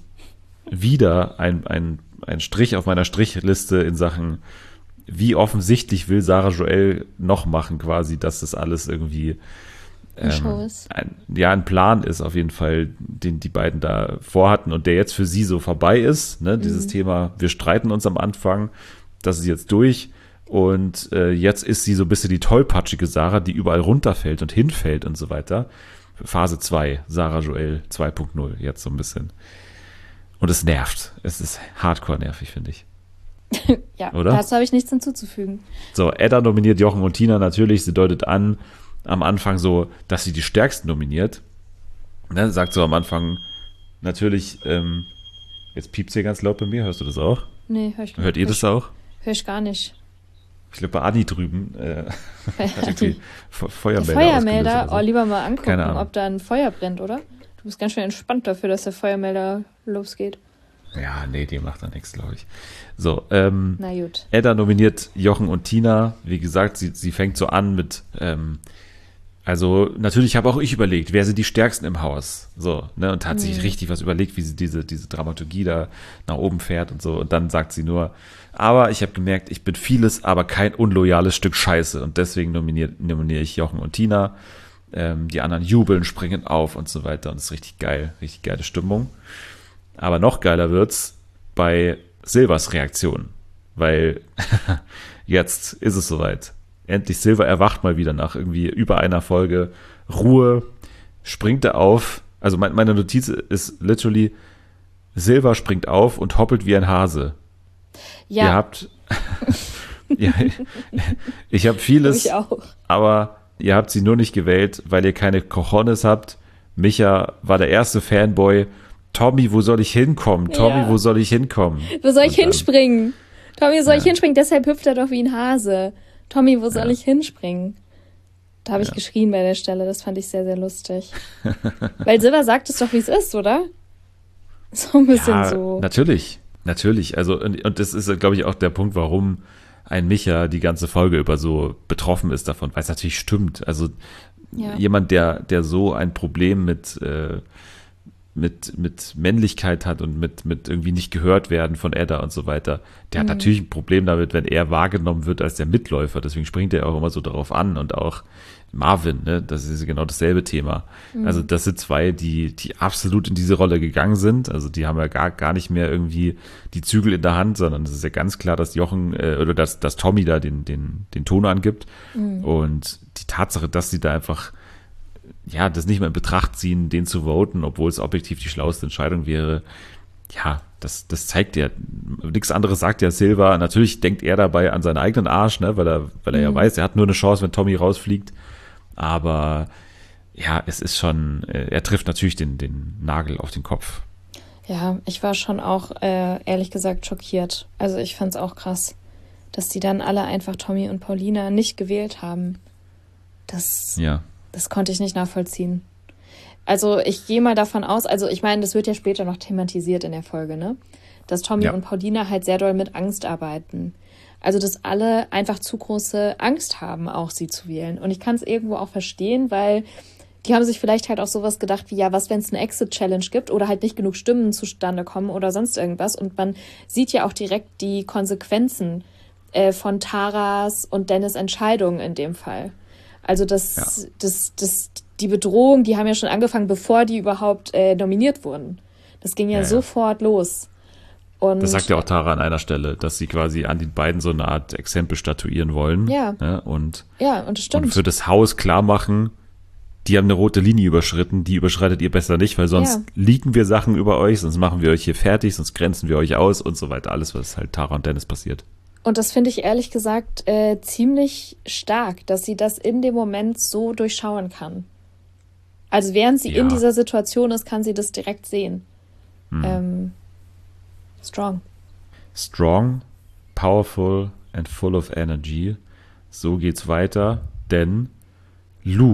wieder ein, ein, ein Strich auf meiner Strichliste in Sachen, wie offensichtlich will Sarah Joel noch machen quasi, dass das alles irgendwie Eine Show ist. ein, ja, ein Plan ist auf jeden Fall, den die beiden da vorhatten und der jetzt für sie so vorbei ist. Ne? Dieses Thema, wir streiten uns am Anfang, das ist jetzt durch. Und äh, jetzt ist sie so ein bisschen die tollpatschige Sarah, die überall runterfällt und hinfällt und so weiter. Phase zwei, Sarah Joel zwei Punkt null, jetzt so ein bisschen. Und es nervt. Es ist hardcore nervig, finde ich. Ja, Oder? dazu habe ich nichts hinzuzufügen. So, Edda nominiert Jochen und Tina natürlich. Sie deutet an, am Anfang so, dass sie die Stärksten nominiert. Ne, sagt so am Anfang, natürlich, ähm, jetzt piept's hier ganz laut bei mir, hörst du das auch? Nee, hör ich nicht. Hört ihr das auch? Hör ich gar nicht. Ich glaube, bei Anni drüben äh, hat irgendwie Fe- Feuermelder Feuermelder, ausgelöst oh, oder so. lieber mal angucken, Keine Ahnung. ob da ein Feuer brennt, oder? Du bist ganz schön entspannt dafür, dass der Feuermelder losgeht. Ja, nee, die macht da nichts, glaube ich. So, ähm, Na gut. Edda nominiert Jochen und Tina. Wie gesagt, sie, sie fängt so an mit, ähm, also natürlich habe auch ich überlegt, wer sind die Stärksten im Haus? So, ne, und hat sich richtig was überlegt, wie sie diese, diese Dramaturgie da nach oben fährt und so. Und dann sagt sie nur, aber ich habe gemerkt, ich bin vieles, aber kein unloyales Stück Scheiße. Und deswegen nominiert, nominiere ich Jochen und Tina. Ähm, die anderen jubeln, springen auf und so weiter. Und es ist richtig geil, richtig geile Stimmung. Aber noch geiler wird's bei Silvers Reaktion, weil jetzt ist es soweit. Endlich Silver erwacht mal wieder nach irgendwie über einer Folge Ruhe, springt er auf. Also mein, meine Notiz ist literally, Silver springt auf und hoppelt wie ein Hase. Ja, Ihr habt, ja, ich habe vieles, ich auch. aber ihr habt sie nur nicht gewählt, weil ihr keine Cojones habt. Micha war der erste Fanboy. Tommy, wo soll ich hinkommen? Tommy, Ja. wo soll ich hinkommen? Wo soll ich Und dann- hinspringen? Tommy, wo soll ich Ja. hinspringen? Deshalb hüpft er doch wie ein Hase. Tommy, wo soll Ja. ich hinspringen? Da habe ich Ja. geschrien bei der Stelle. Das fand ich sehr, sehr lustig. Weil Silver sagt es doch, wie es ist, oder? So ein bisschen Ja, so. natürlich, natürlich. Also und, und das ist, glaube ich, auch der Punkt, warum ein Micha die ganze Folge über so betroffen ist davon, weil es natürlich stimmt. Also Ja. jemand, der, der so ein Problem mit äh, mit, mit Männlichkeit hat und mit, mit irgendwie nicht gehört werden von Edda und so weiter, der hat natürlich ein Problem damit, wenn er wahrgenommen wird als der Mitläufer. Deswegen springt er auch immer so darauf an und auch Marvin, ne, das ist genau dasselbe Thema. Also das sind zwei, die, die absolut in diese Rolle gegangen sind. Also die haben ja gar, gar nicht mehr irgendwie die Zügel in der Hand, sondern es ist ja ganz klar, dass Jochen äh, oder dass, dass Tommy da den, den, den Ton angibt. Und die Tatsache, dass sie da einfach ja, das nicht mehr in Betracht ziehen, den zu voten, obwohl es objektiv die schlauste Entscheidung wäre, ja, das, das zeigt ja, nichts anderes sagt ja Silva. Natürlich denkt er dabei an seinen eigenen Arsch, ne, weil er, weil er ja weiß, er hat nur eine Chance, wenn Tommy rausfliegt. Aber ja, es ist schon, äh, er trifft natürlich den, den Nagel auf den Kopf. Ja, ich war schon auch, äh, ehrlich gesagt, schockiert. Also ich fand's auch krass, dass die dann alle einfach Tommy und Paulina nicht gewählt haben. Das, Ja. das konnte ich nicht nachvollziehen. Also ich gehe mal davon aus, also ich meine, das wird ja später noch thematisiert in der Folge, ne? Dass Tommy Ja. und Paulina halt sehr doll mit Angst arbeiten. Also dass alle einfach zu große Angst haben, auch sie zu wählen. Und ich kann es irgendwo auch verstehen, weil die haben sich vielleicht halt auch sowas gedacht wie, ja, was, wenn es eine Exit-Challenge gibt oder halt nicht genug Stimmen zustande kommen oder sonst irgendwas. Und man sieht ja auch direkt die Konsequenzen äh, von Taras und Dennis' Entscheidungen in dem Fall. Also das, Ja. das, das, die Bedrohung, die haben ja schon angefangen, bevor die überhaupt äh, nominiert wurden. Das ging ja, Ja, ja. sofort los. Und Das sagt ja auch Tara an einer Stelle, dass sie quasi an den beiden so eine Art Exempel statuieren wollen. Ja. Ne? Und, ja, und das stimmt. und für das Haus klar machen, die haben eine rote Linie überschritten, die überschreitet ihr besser nicht, weil sonst Ja. leaken wir Sachen über euch, sonst machen wir euch hier fertig, sonst grenzen wir euch aus und so weiter. Alles, was halt Tara und Dennis passiert. Und das finde ich ehrlich gesagt äh, ziemlich stark, dass sie das in dem Moment so durchschauen kann. Also während sie Ja. in dieser Situation ist, kann sie das direkt sehen. Ähm, strong. Strong, powerful and full of energy. So geht's weiter, denn Lou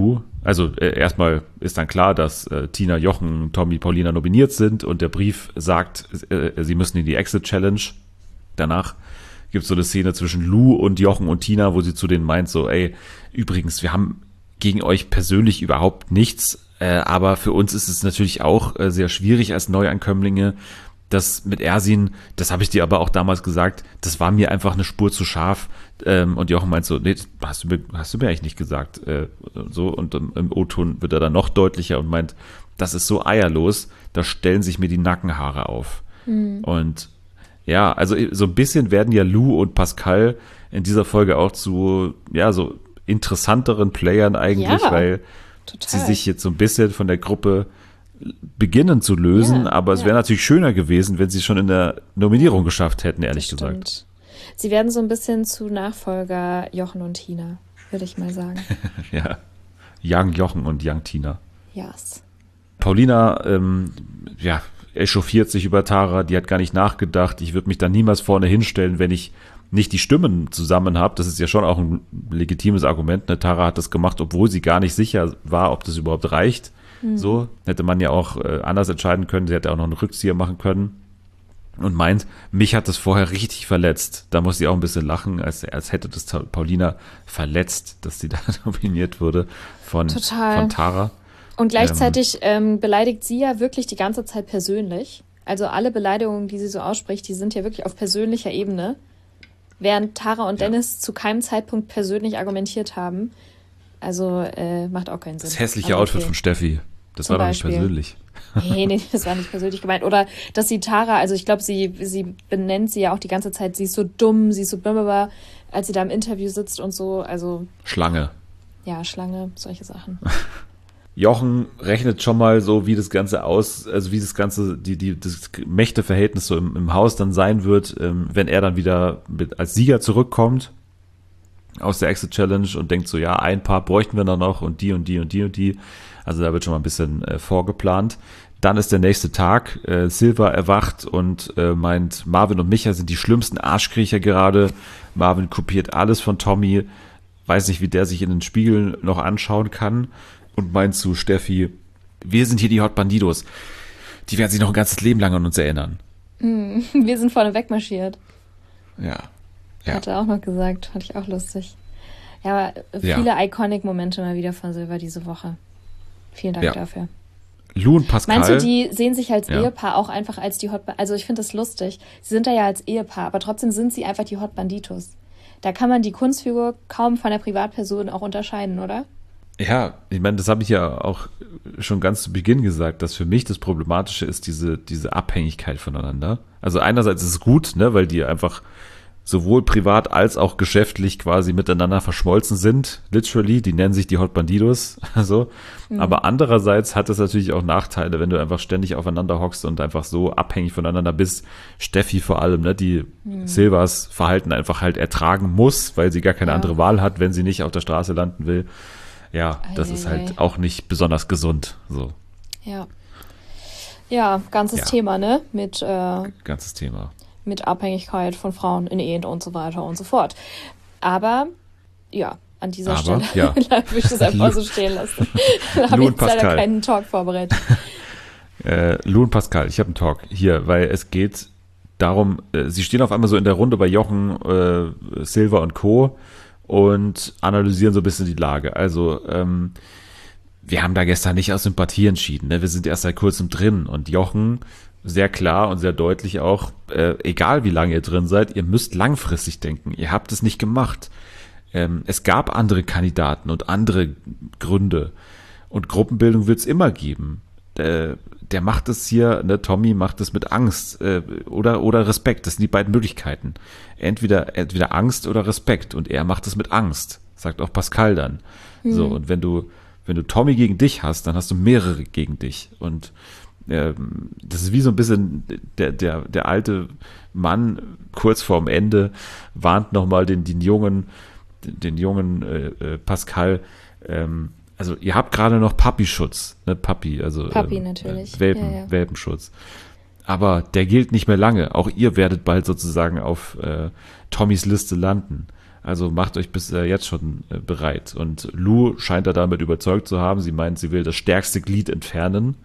Also äh, erstmal ist dann klar, dass äh, Tina, Jochen, Tommy, Paulina nominiert sind und der Brief sagt, äh, sie müssen in die Exit-Challenge. Danach gibt es so eine Szene zwischen Lou und Jochen und Tina, wo sie zu denen meint, so, ey, übrigens, wir haben gegen euch persönlich überhaupt nichts, äh, aber für uns ist es natürlich auch äh, sehr schwierig als Neuankömmlinge. Das mit Ersin, das habe ich dir aber auch damals gesagt, das war mir einfach eine Spur zu scharf. Ähm, und Jochen meint so, nee, das hast du mir, hast du mir eigentlich nicht gesagt. Äh, so, und im, im O-Ton wird er dann noch deutlicher und meint, das ist so eierlos, da stellen sich mir die Nackenhaare auf. Mhm. Und ja, also so ein bisschen werden ja Lou und Pascal in dieser Folge auch zu, ja, so interessanteren Playern eigentlich, Ja, weil total. sie sich jetzt so ein bisschen von der Gruppe beginnen zu lösen, Ja, aber es ja. wäre natürlich schöner gewesen, wenn sie es schon in der Nominierung geschafft hätten, ehrlich Das gesagt. stimmt. Sie werden so ein bisschen zu Nachfolger Jochen und Tina, würde ich mal sagen. Ja, Young Jochen und Young Tina. Yes. Paulina, ähm, ja, echauffiert sich über Tara, die hat gar nicht nachgedacht. Ich würde mich da niemals vorne hinstellen, wenn ich nicht die Stimmen zusammen habe. Das ist ja schon auch ein legitimes Argument. Ne? Tara hat das gemacht, obwohl sie gar nicht sicher war, ob das überhaupt reicht. Mhm. So hätte man ja auch äh, anders entscheiden können. Sie hätte auch noch einen Rückzieher machen können. Und meint, mich hat das vorher richtig verletzt. Da muss sie auch ein bisschen lachen, als, als hätte das Paulina verletzt, dass sie da nominiert wurde von, Total. von Tara. Und gleichzeitig ähm, beleidigt sie ja wirklich die ganze Zeit persönlich. Also alle Beleidigungen, die sie so ausspricht, die sind ja wirklich auf persönlicher Ebene. Während Tara und Ja. Dennis zu keinem Zeitpunkt persönlich argumentiert haben. Also äh, macht auch keinen Sinn. Das hässliche Aber Outfit okay. von Steffi. Das Zum war doch nicht Beispiel. persönlich. Nee, nee, das war nicht persönlich gemeint. Oder dass sie Tara, also ich glaube, sie, sie benennt sie ja auch die ganze Zeit, sie ist so dumm, sie ist so blablabla, als sie da im Interview sitzt und so. Also, Schlange. ja, Schlange, solche Sachen. Jochen rechnet schon mal so, wie das Ganze aus, also wie das Ganze, die, die, das Mächteverhältnis so im, im Haus dann sein wird, ähm, wenn er dann wieder mit, als Sieger zurückkommt aus der Exit Challenge und denkt so, ja, ein paar bräuchten wir dann noch und die und die und die und die. Also da wird schon mal ein bisschen äh, vorgeplant. Dann ist der nächste Tag. Äh, Silva erwacht und äh, meint, Marvin und Micha sind die schlimmsten Arschkriecher gerade. Marvin kopiert alles von Tommy. Weiß nicht, wie der sich in den Spiegel noch anschauen kann. Und meint zu Steffi, wir sind hier die Hot Bandidos. Die werden sich noch ein ganzes Leben lang an uns erinnern. Wir sind vorne wegmarschiert. Ja. Ja. Hat er auch noch gesagt. Fand ich auch lustig. Ja, aber Ja. viele Iconic-Momente mal wieder von Silva diese Woche. Vielen Dank Ja. dafür. Lou und Pascal. Meinst du, die sehen sich als Ja. Ehepaar auch einfach als die Hot Banditos? Also ich finde das lustig. Sie sind da ja als Ehepaar, aber trotzdem sind sie einfach die Hot Banditos. Da kann man die Kunstfigur kaum von der Privatperson auch unterscheiden, oder? Ja, ich meine, das habe ich ja auch schon ganz zu Beginn gesagt, dass für mich das Problematische ist diese, diese Abhängigkeit voneinander. Also einerseits ist es gut, ne, weil die einfach sowohl privat als auch geschäftlich quasi miteinander verschmolzen sind, literally, die nennen sich die Hot Bandidos, also. Mhm. Aber andererseits hat es natürlich auch Nachteile, wenn du einfach ständig aufeinander hockst und einfach so abhängig voneinander bist. Steffi vor allem, ne, die mhm. Silvas Verhalten einfach halt ertragen muss, weil sie gar keine Ja. andere Wahl hat, wenn sie nicht auf der Straße landen will. Ja, das Ei, ist ei, halt ei. auch nicht besonders gesund, so, Ja. Ja, ganzes Ja. Thema, ne? Mit, äh, ganzes Thema. mit Abhängigkeit von Frauen in Ehen und so weiter und so fort. Aber, ja, an dieser Aber, Stelle ja. will ich das einfach so stehen lassen. Da habe Lou ich und jetzt leider Pascal. keinen Talk vorbereitet. Äh, Lou und Pascal, ich habe einen Talk hier, weil es geht darum, äh, sie stehen auf einmal so in der Runde bei Jochen, äh, Silva und Co. und analysieren so ein bisschen die Lage. Also, ähm, wir haben da gestern nicht aus Sympathie entschieden, ne? Wir sind erst seit kurzem drin und Jochen sehr klar und sehr deutlich auch, äh, egal wie lange ihr drin seid, ihr müsst langfristig denken. Ihr habt es nicht gemacht. Ähm, es gab andere Kandidaten und andere Gründe und Gruppenbildung wird es immer geben. Der, der macht es hier, ne, Tommy macht es mit Angst äh, oder, oder Respekt. Das sind die beiden Möglichkeiten. Entweder, entweder Angst oder Respekt und er macht es mit Angst, sagt auch Pascal dann. Mhm. So, und wenn du, wenn du Tommy gegen dich hast, dann hast du mehrere gegen dich und ähm, das ist wie so ein bisschen der, der, der alte Mann kurz vorm Ende warnt nochmal den, den jungen, den, den jungen äh, äh, Pascal, ähm, also ihr habt gerade noch Papi-Schutz, ne, Papi, also Papi, ähm, natürlich. äh, Welpen, Ja, ja. Welpenschutz. Aber der gilt nicht mehr lange. Auch ihr werdet bald sozusagen auf äh, Tommys Liste landen. Also macht euch bis äh, jetzt schon äh, bereit. Und Lou scheint er damit überzeugt zu haben. Sie meint, sie will das stärkste Glied entfernen.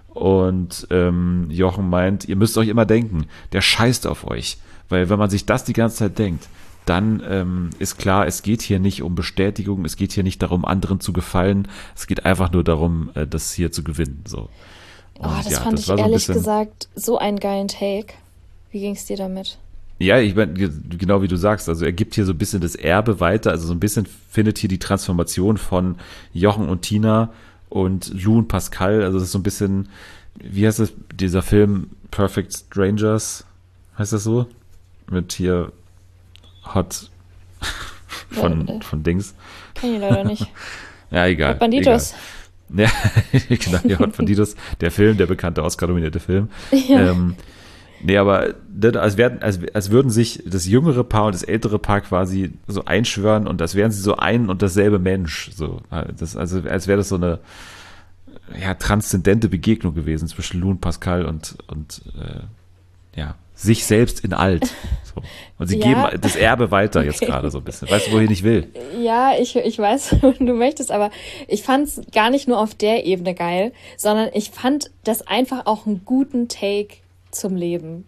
Und ähm, Jochen meint, ihr müsst euch immer denken, der scheißt auf euch. Weil wenn man sich das die ganze Zeit denkt, dann ähm, ist klar, es geht hier nicht um Bestätigung, es geht hier nicht darum, anderen zu gefallen. Es geht einfach nur darum, äh, das hier zu gewinnen. So. Und, Oh, das ja, fand das ich war so ein ehrlich bisschen, gesagt so einen geilen Take. Wie ging es dir damit? Ja, ich meine, genau wie du sagst, also er gibt hier so ein bisschen das Erbe weiter, also so ein bisschen findet hier die Transformation von Jochen und Tina und Lou und Pascal, also das ist so ein bisschen, wie heißt das, dieser Film Perfect Strangers, heißt das so? Mit hier Hot von, Ja, äh. von Dings. Kenn ich leider nicht. Ja, egal. Banditos. Egal. Ja, genau, ja, Hot Banditos, der Film, der bekannte Oscar-nominierte Film. Ja. Ähm, Nee, aber als, werden, als, als würden sich das jüngere Paar und das ältere Paar quasi so einschwören und als wären sie so ein und dasselbe Mensch. So, das, also als wäre das so eine ja, transzendente Begegnung gewesen zwischen Lou und Pascal und, und äh, ja, sich selbst in alt. So. Und sie Ja. geben das Erbe weiter jetzt Okay. gerade so ein bisschen. Weißt du, wohin ich will? Ja, ich, ich weiß, du möchtest, aber ich fand es gar nicht nur auf der Ebene geil, sondern ich fand das einfach auch einen guten Take zum Leben.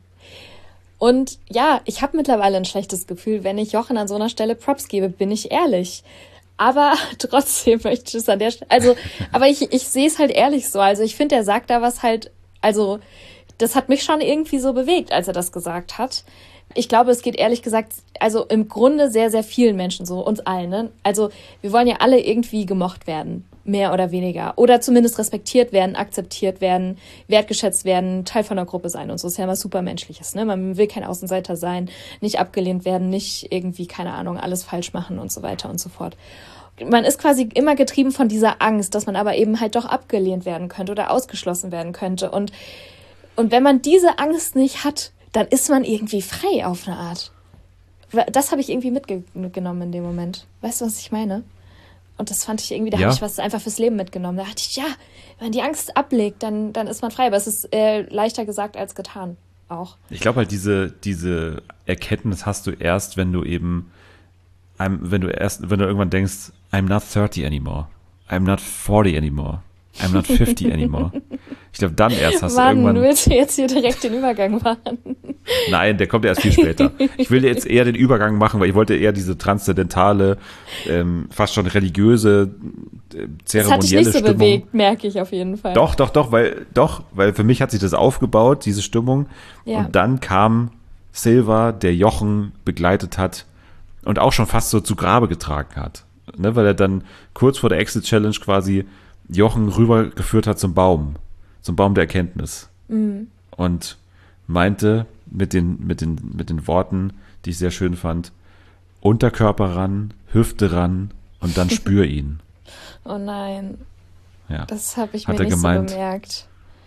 Und ja, ich habe mittlerweile ein schlechtes Gefühl, wenn ich Jochen an so einer Stelle Props gebe, bin ich ehrlich. Aber trotzdem möchte ich es an der Stelle, also, aber ich, ich sehe es halt ehrlich so. Also ich finde, er sagt da was halt, also das hat mich schon irgendwie so bewegt, als er das gesagt hat. Ich glaube, es geht ehrlich gesagt, also im Grunde sehr, sehr vielen Menschen so, uns allen. Ne? Also wir wollen ja alle irgendwie gemocht werden, mehr oder weniger. Oder zumindest respektiert werden, akzeptiert werden, wertgeschätzt werden, Teil von der Gruppe sein und so. Das ist ja was super Menschliches. Ne? Man will kein Außenseiter sein, nicht abgelehnt werden, nicht irgendwie, keine Ahnung, alles falsch machen und so weiter und so fort. Man ist quasi immer getrieben von dieser Angst, dass man aber eben halt doch abgelehnt werden könnte oder ausgeschlossen werden könnte. Und, und wenn man diese Angst nicht hat, dann ist man irgendwie frei auf eine Art. Das habe ich irgendwie mitgenommen in dem Moment. Weißt du, was ich meine? Und das fand ich irgendwie, da Ja. habe ich was einfach fürs Leben mitgenommen. Da dachte ich, ja, wenn man die Angst ablegt, dann, dann ist man frei. Aber es ist äh, leichter gesagt als getan auch. Ich glaube halt, diese, diese Erkenntnis hast du erst, wenn du eben, I'm, wenn du erst, wenn du irgendwann denkst, I'm not thirty anymore. I'm not forty anymore. I'm not fifty anymore. Ich glaube, dann erst hast Mann, du irgendwann. willst du jetzt hier direkt den Übergang machen? Nein, der kommt erst viel später. Ich will jetzt eher den Übergang machen, weil ich wollte eher diese transzendentale, ähm, fast schon religiöse, äh, Das hat dich zeremonielle nicht so Stimmung. bewegt, merke ich auf jeden Fall. Doch, doch, doch, weil, doch, weil für mich hat sich das aufgebaut, diese Stimmung. Ja. Und dann kam Silva, der Jochen begleitet hat und auch schon fast so zu Grabe getragen hat. Ne, weil er dann kurz vor der Exit-Challenge quasi Jochen rübergeführt hat zum Baum, zum Baum der Erkenntnis. Mhm. Und meinte mit den, mit den, mit den Worten, die ich sehr schön fand, Unterkörper ran, Hüfte ran und dann spür ihn. Oh nein, Ja. das habe ich Hat mir er nicht gemeint. so bemerkt.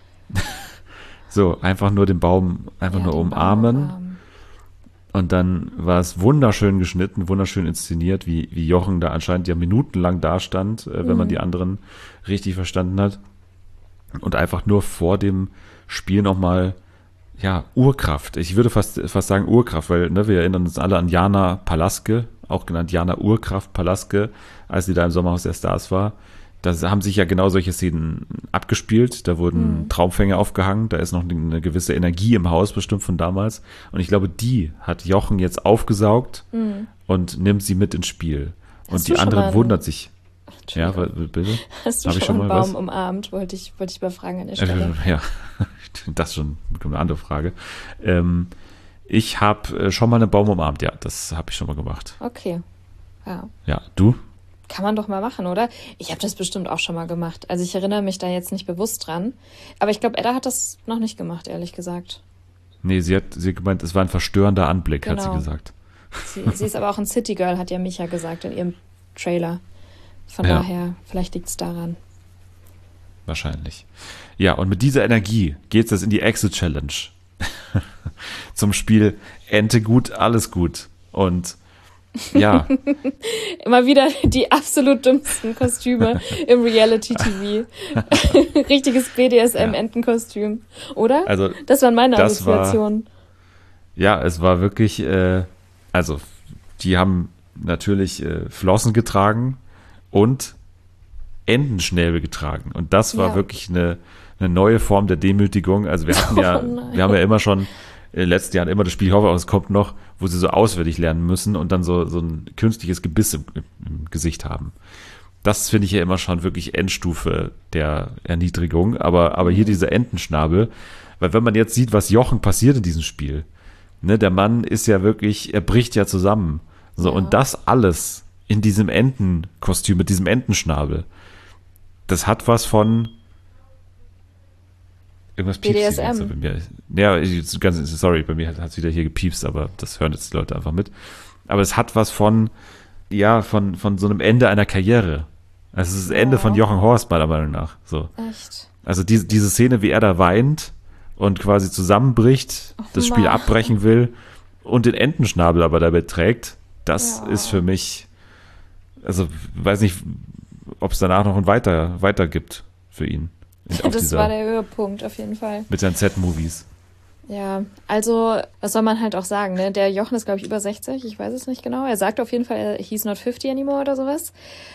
So, einfach nur den Baum, einfach Ja, nur den umarmen. Baum umarmen. Und dann war es wunderschön geschnitten, wunderschön inszeniert, wie, wie Jochen da anscheinend ja minutenlang dastand, äh, wenn man die anderen richtig verstanden hat. Und einfach nur vor dem Spiel nochmal, ja, Urkraft. Ich würde fast, fast sagen Urkraft, weil ne, wir erinnern uns alle an Jana Palaske, auch genannt Jana Urkraft Palaske, als sie da im Sommerhaus der Stars war. Da haben sich ja genau solche Szenen abgespielt. Da wurden Mhm. Traumfänge aufgehangen. Da ist noch eine gewisse Energie im Haus bestimmt von damals. Und ich glaube, die hat Jochen jetzt aufgesaugt Mhm. und nimmt sie mit ins Spiel. Hast Und du die schon andere mal einen- wundert sich. Ja, Entschuldigung. wa- bitte? Hast du Hab schon, ich schon einen mal Baum was? umarmt? Wollte ich, wollte ich überfragen an der Stelle. Äh, ja, das ist schon eine andere Frage. Ähm, ich habe schon mal einen Baum umarmt. Ja, das habe ich schon mal gemacht. Okay. Ja. Ja, du? Kann man doch mal machen, oder? Ich habe das bestimmt auch schon mal gemacht. Also ich erinnere mich da jetzt nicht bewusst dran. Aber ich glaube, Edda hat das noch nicht gemacht, ehrlich gesagt. Nee, sie hat, sie hat gemeint, es war ein verstörender Anblick, hat sie Genau. gesagt. Sie, sie ist aber auch ein City Girl, hat ja Micha gesagt in ihrem Trailer. Von Ja. daher, vielleicht liegt es daran. Wahrscheinlich. Ja, und mit dieser Energie geht es in die Exit-Challenge. Zum Spiel Ente gut, alles gut. Und ja, Immer wieder die absolut dümmsten Kostüme im Reality-T V. Richtiges B D S M-Entenkostüm, oder? also Das waren meine das war- Assoziationen. ja, es war wirklich, äh, also die haben natürlich äh, Flossen getragen und Entenschnäbel getragen. Und das war Ja. wirklich eine, eine neue Form der Demütigung. Also wir hatten ja, Oh nein. wir haben ja immer schon in den letzten Jahren immer das Spiel, ich hoffe, es kommt noch, wo sie so auswendig lernen müssen und dann so, so ein künstliches Gebiss im, im Gesicht haben. Das finde ich ja immer schon wirklich Endstufe der Erniedrigung. Aber, aber hier dieser Entenschnabel, weil wenn man jetzt sieht, was Jochen passiert in diesem Spiel, ne, der Mann ist ja wirklich, er bricht ja zusammen. So, Ja. und das alles in diesem Entenkostüm, mit diesem Entenschnabel, das hat was von irgendwas piepst hier B D S M. jetzt so bei mir. Ja, ich, ganz, sorry, bei mir hat es wieder hier gepiepst, aber das hören jetzt die Leute einfach mit. Aber es hat was von, ja, von, von so einem Ende einer Karriere. Also es ist das Ende Ja. von Jochen Horst, meiner Meinung nach. So. Echt. Also diese, diese Szene, wie er da weint und quasi zusammenbricht, das Spiel Mann. abbrechen will und den Entenschnabel aber dabei trägt, das Ja. ist für mich, also weiß nicht, ob es danach noch ein weiter, weiter gibt für ihn. In- auf Das dieser- war der Höhepunkt auf jeden Fall. mit seinen Z-Movies. Ja, also, was soll man halt auch sagen, ne? Der Jochen ist, glaube ich, über sechzig, ich weiß es nicht genau. Er sagt auf jeden Fall, er- he's not fifty anymore oder sowas.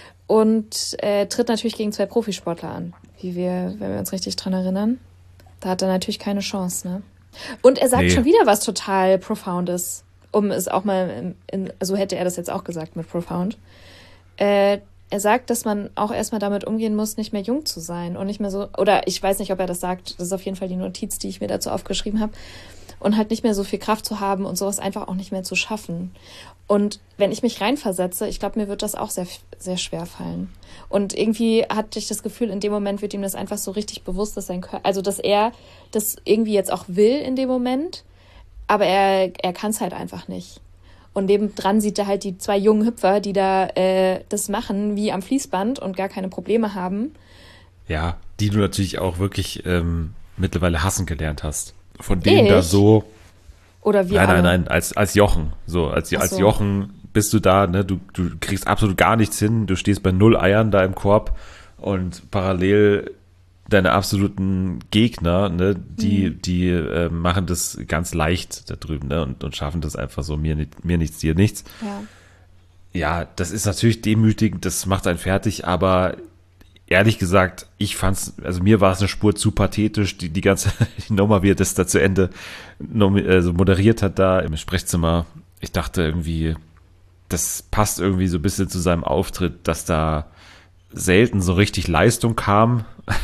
Und äh, tritt natürlich gegen zwei Profisportler an, wie wir, wenn wir uns richtig dran erinnern. Da hat er natürlich keine Chance, ne? Und er sagt Nee. schon wieder was total Profoundes, um es auch mal, in, in, so hätte er das jetzt auch gesagt mit Profound. Äh, er sagt, dass man auch erstmal damit umgehen muss, nicht mehr jung zu sein und nicht mehr so, oder ich weiß nicht, ob er das sagt, das ist auf jeden Fall die Notiz, die ich mir dazu aufgeschrieben habe, und halt nicht mehr so viel Kraft zu haben und sowas einfach auch nicht mehr zu schaffen. Und wenn ich mich reinversetze, ich glaube, mir wird das auch sehr, sehr schwer fallen. Und irgendwie hatte ich das Gefühl, in dem Moment wird ihm das einfach so richtig bewusst, dass sein Körper, also dass er das irgendwie jetzt auch will in dem Moment, aber er, er kann es halt einfach nicht. Und nebendran sieht er halt die zwei jungen Hüpfer, die da äh, das machen, wie am Fließband und gar keine Probleme haben. Ja, die du natürlich auch wirklich ähm, mittlerweile hassen gelernt hast. Von denen Ich? da so. Oder wie Nein, nein, alle. nein, als, als Jochen. So, als, Ach als so. Jochen bist du da, ne, du, du kriegst absolut gar nichts hin, du stehst bei null Eiern da im Korb und parallel deine absoluten Gegner, ne, die, Mhm. die äh, machen das ganz leicht da drüben, ne, und, und schaffen das einfach so, mir, nicht, mir nichts, dir nichts. Ja. Ja, das ist natürlich demütigend, das macht einen fertig, aber ehrlich gesagt, ich fand's, also mir war es eine Spur zu pathetisch, die, die ganze Nummer, wie er das da zu Ende nomi- also moderiert hat da im Sprechzimmer. Ich dachte irgendwie, das passt irgendwie so ein bisschen zu seinem Auftritt, dass da selten so richtig Leistung kam.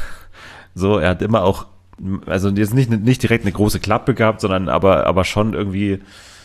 So, er hat immer auch, also jetzt nicht, nicht direkt eine große Klappe gehabt, sondern aber, aber schon irgendwie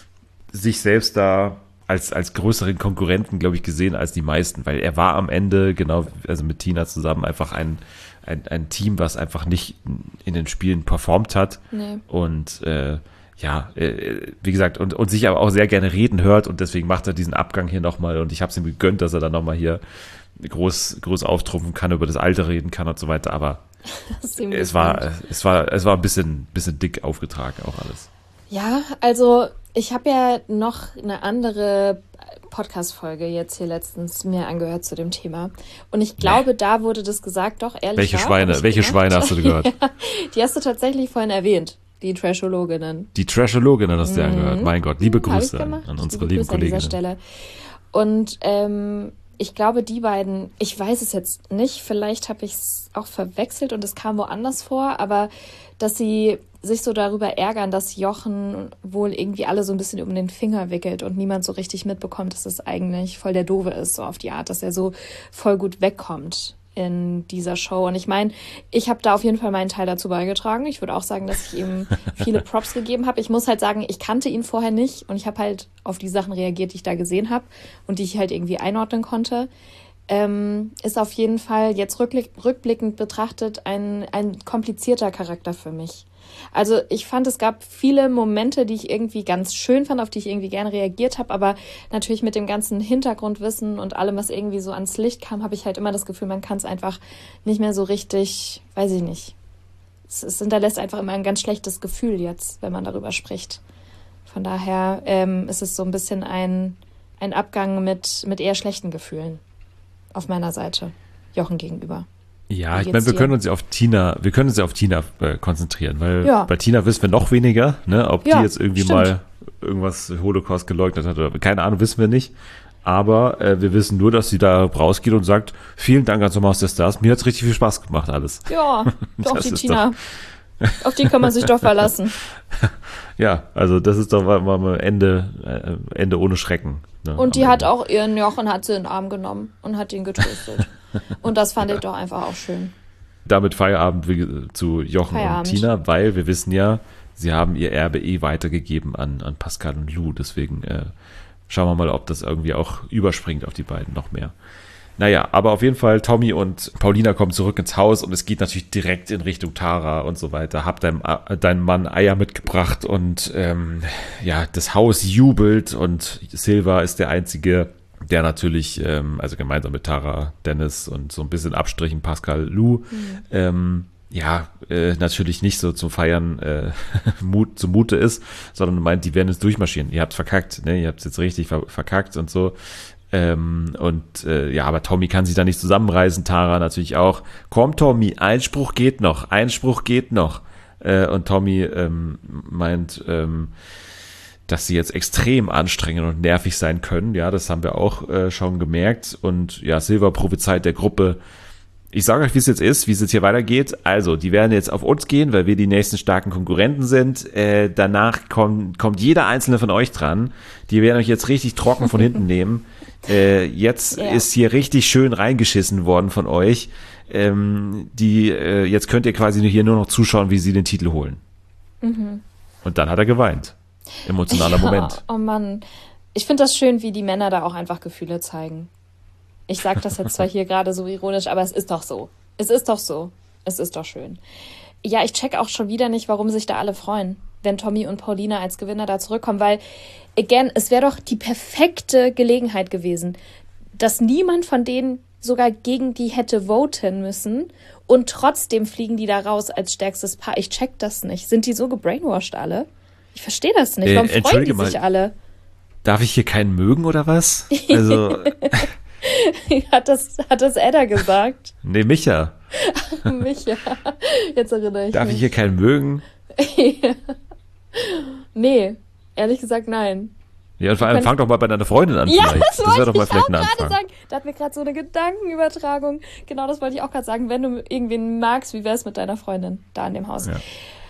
sich selbst da als, als größeren Konkurrenten, glaube ich, gesehen als die meisten, weil er war am Ende, genau, also mit Tina zusammen, einfach ein, ein, ein Team, was einfach nicht in den Spielen performt hat. Nee. Und äh, ja, äh, wie gesagt, und, und sich aber auch sehr gerne reden hört und deswegen macht er diesen Abgang hier nochmal und ich habe es ihm gegönnt, dass er dann nochmal hier groß, groß auftrumpfen kann, über das Alter reden kann und so weiter, aber Das ist ihm es gegönnt. war, es war, es war ein bisschen, bisschen dick aufgetragen auch alles. Ja, also ich habe ja noch eine andere Podcast-Folge jetzt hier letztens mir angehört zu dem Thema. Und ich glaube, da wurde das gesagt, doch, ehrlich Welche wahr, Schweine, hab ich welche gemacht. Schweine hast du gehört? Ja, die hast du tatsächlich vorhin erwähnt, die Trashologinnen. Die Trashologin hast du ja angehört. Mein Gott, liebe Hab ich Grüße an, gemacht. an unsere Liebe lieben Grüße an dieser Kolleginnen. Stelle. Und ähm, ich glaube, die beiden, ich weiß es jetzt nicht, vielleicht habe ich es auch verwechselt und es kam woanders vor, aber dass sie sich so darüber ärgern, dass Jochen wohl irgendwie alle so ein bisschen um den Finger wickelt und niemand so richtig mitbekommt, dass es eigentlich voll der Doofe ist, so auf die Art, dass er so voll gut wegkommt in dieser Show. Und ich meine, ich habe da auf jeden Fall meinen Teil dazu beigetragen. Ich würde auch sagen, dass ich ihm viele Props gegeben habe. Ich muss halt sagen, ich kannte ihn vorher nicht und ich habe halt auf die Sachen reagiert, die ich da gesehen habe und die ich halt irgendwie einordnen konnte. Ähm, ist auf jeden Fall jetzt rückblick, rückblickend betrachtet ein, ein komplizierter Charakter für mich. Also ich fand, es gab viele Momente, die ich irgendwie ganz schön fand, auf die ich irgendwie gerne reagiert habe, aber natürlich mit dem ganzen Hintergrundwissen und allem, was irgendwie so ans Licht kam, habe ich halt immer das Gefühl, man kann es einfach nicht mehr so richtig, weiß ich nicht. Es, es hinterlässt einfach immer ein ganz schlechtes Gefühl jetzt, wenn man darüber spricht. Von daher ähm, ist es so ein bisschen ein, ein Abgang mit, mit eher schlechten Gefühlen auf meiner Seite, Jochen gegenüber. Ja, Wie ich geht's meine, wir dir? können uns ja auf Tina, wir können uns ja auf Tina äh, konzentrieren, weil Ja. bei Tina wissen wir noch weniger, ne, ob Ja, die jetzt irgendwie stimmt. mal irgendwas Holocaust geleugnet hat oder keine Ahnung, wissen wir nicht. Aber äh, wir wissen nur, dass sie da rausgeht und sagt, vielen Dank an Sommerhaus der Stars, mir hat's richtig viel Spaß gemacht alles. Ja, doch Das die ist Tina. Auf die kann man sich doch verlassen. Ja, also das ist doch mal mal Ende, äh, Ende ohne Schrecken. Ne, Und die am hat Ende. auch ihren Jochen hat sie in den Arm genommen und hat ihn getröstet. Und das fand ich doch einfach auch schön. Damit Feierabend wie- zu Jochen Feierabend. und Tina, weil wir wissen ja, sie haben ihr Erbe eh weitergegeben an, an Pascal und Lou. Deswegen äh, schauen wir mal, ob das irgendwie auch überspringt auf die beiden noch mehr. Naja, aber auf jeden Fall, Tommy und Paulina kommen zurück ins Haus und es geht natürlich direkt in Richtung Tara und so weiter. Hab deinem, äh, deinem Mann Eier mitgebracht und ähm, ja, das Haus jubelt und Silva ist der Einzige, der natürlich, ähm, also gemeinsam mit Tara, Dennis und so ein bisschen Abstrichen Pascal, Lou, mhm. ähm, ja, äh, natürlich nicht so zum Feiern äh, Mut, zumute ist, sondern meint, die werden jetzt durchmarschieren. Ihr habt's verkackt, ne? Ihr habt's jetzt richtig ver- verkackt und so. Ähm, und äh, ja, aber Tommy kann sich da nicht zusammenreißen, Tara natürlich auch. Komm, Tommy, Einspruch geht noch, Einspruch geht noch. Äh, und Tommy ähm, meint, ähm, dass sie jetzt extrem anstrengend und nervig sein können. Ja, das haben wir auch äh, schon gemerkt. Und ja, Silva prophezeit der Gruppe, ich sage euch, wie es jetzt ist, wie es jetzt hier weitergeht. Also, die werden jetzt auf uns gehen, weil wir die nächsten starken Konkurrenten sind. Äh, danach kommt, kommt jeder einzelne von euch dran. Die werden euch jetzt richtig trocken von hinten nehmen. Äh, jetzt Ja. ist hier richtig schön reingeschissen worden von euch. Ähm, die, äh, jetzt könnt ihr quasi hier nur noch zuschauen, wie sie den Titel holen. Mhm. Und dann hat er geweint. Emotionaler Moment. Oh Mann. Ich finde das schön, wie die Männer da auch einfach Gefühle zeigen. Ich sage das jetzt zwar hier gerade so ironisch, aber es ist doch so. Es ist doch so. Es ist doch schön. Ja, ich check auch schon wieder nicht, warum sich da alle freuen, wenn Tommy und Paulina als Gewinner da zurückkommen, weil, again, es wäre doch die perfekte Gelegenheit gewesen, dass niemand von denen sogar gegen die hätte voten müssen und trotzdem fliegen die da raus als stärkstes Paar. Ich check das nicht. Sind die so gebrainwashed alle? Ich verstehe das nicht. Äh, Warum freuen die entschuldige sich mal. alle? Darf ich hier keinen mögen oder was? Also, Hat das, hat das Edda gesagt? nee, Micha. Micha. Jetzt erinnere ich Darf mich. ich hier keinen mögen? Nee, ehrlich gesagt nein. Ja, und vor allem Wenn- fang doch mal bei deiner Freundin an Ja, vielleicht. das Das wollte wäre doch mal ich vielleicht auch ein gerade Anfang. sagen. Da hat mir gerade so eine Gedankenübertragung. Genau, das wollte ich auch gerade sagen. Wenn du irgendwen magst, wie wär's mit deiner Freundin da in dem Haus? Ja.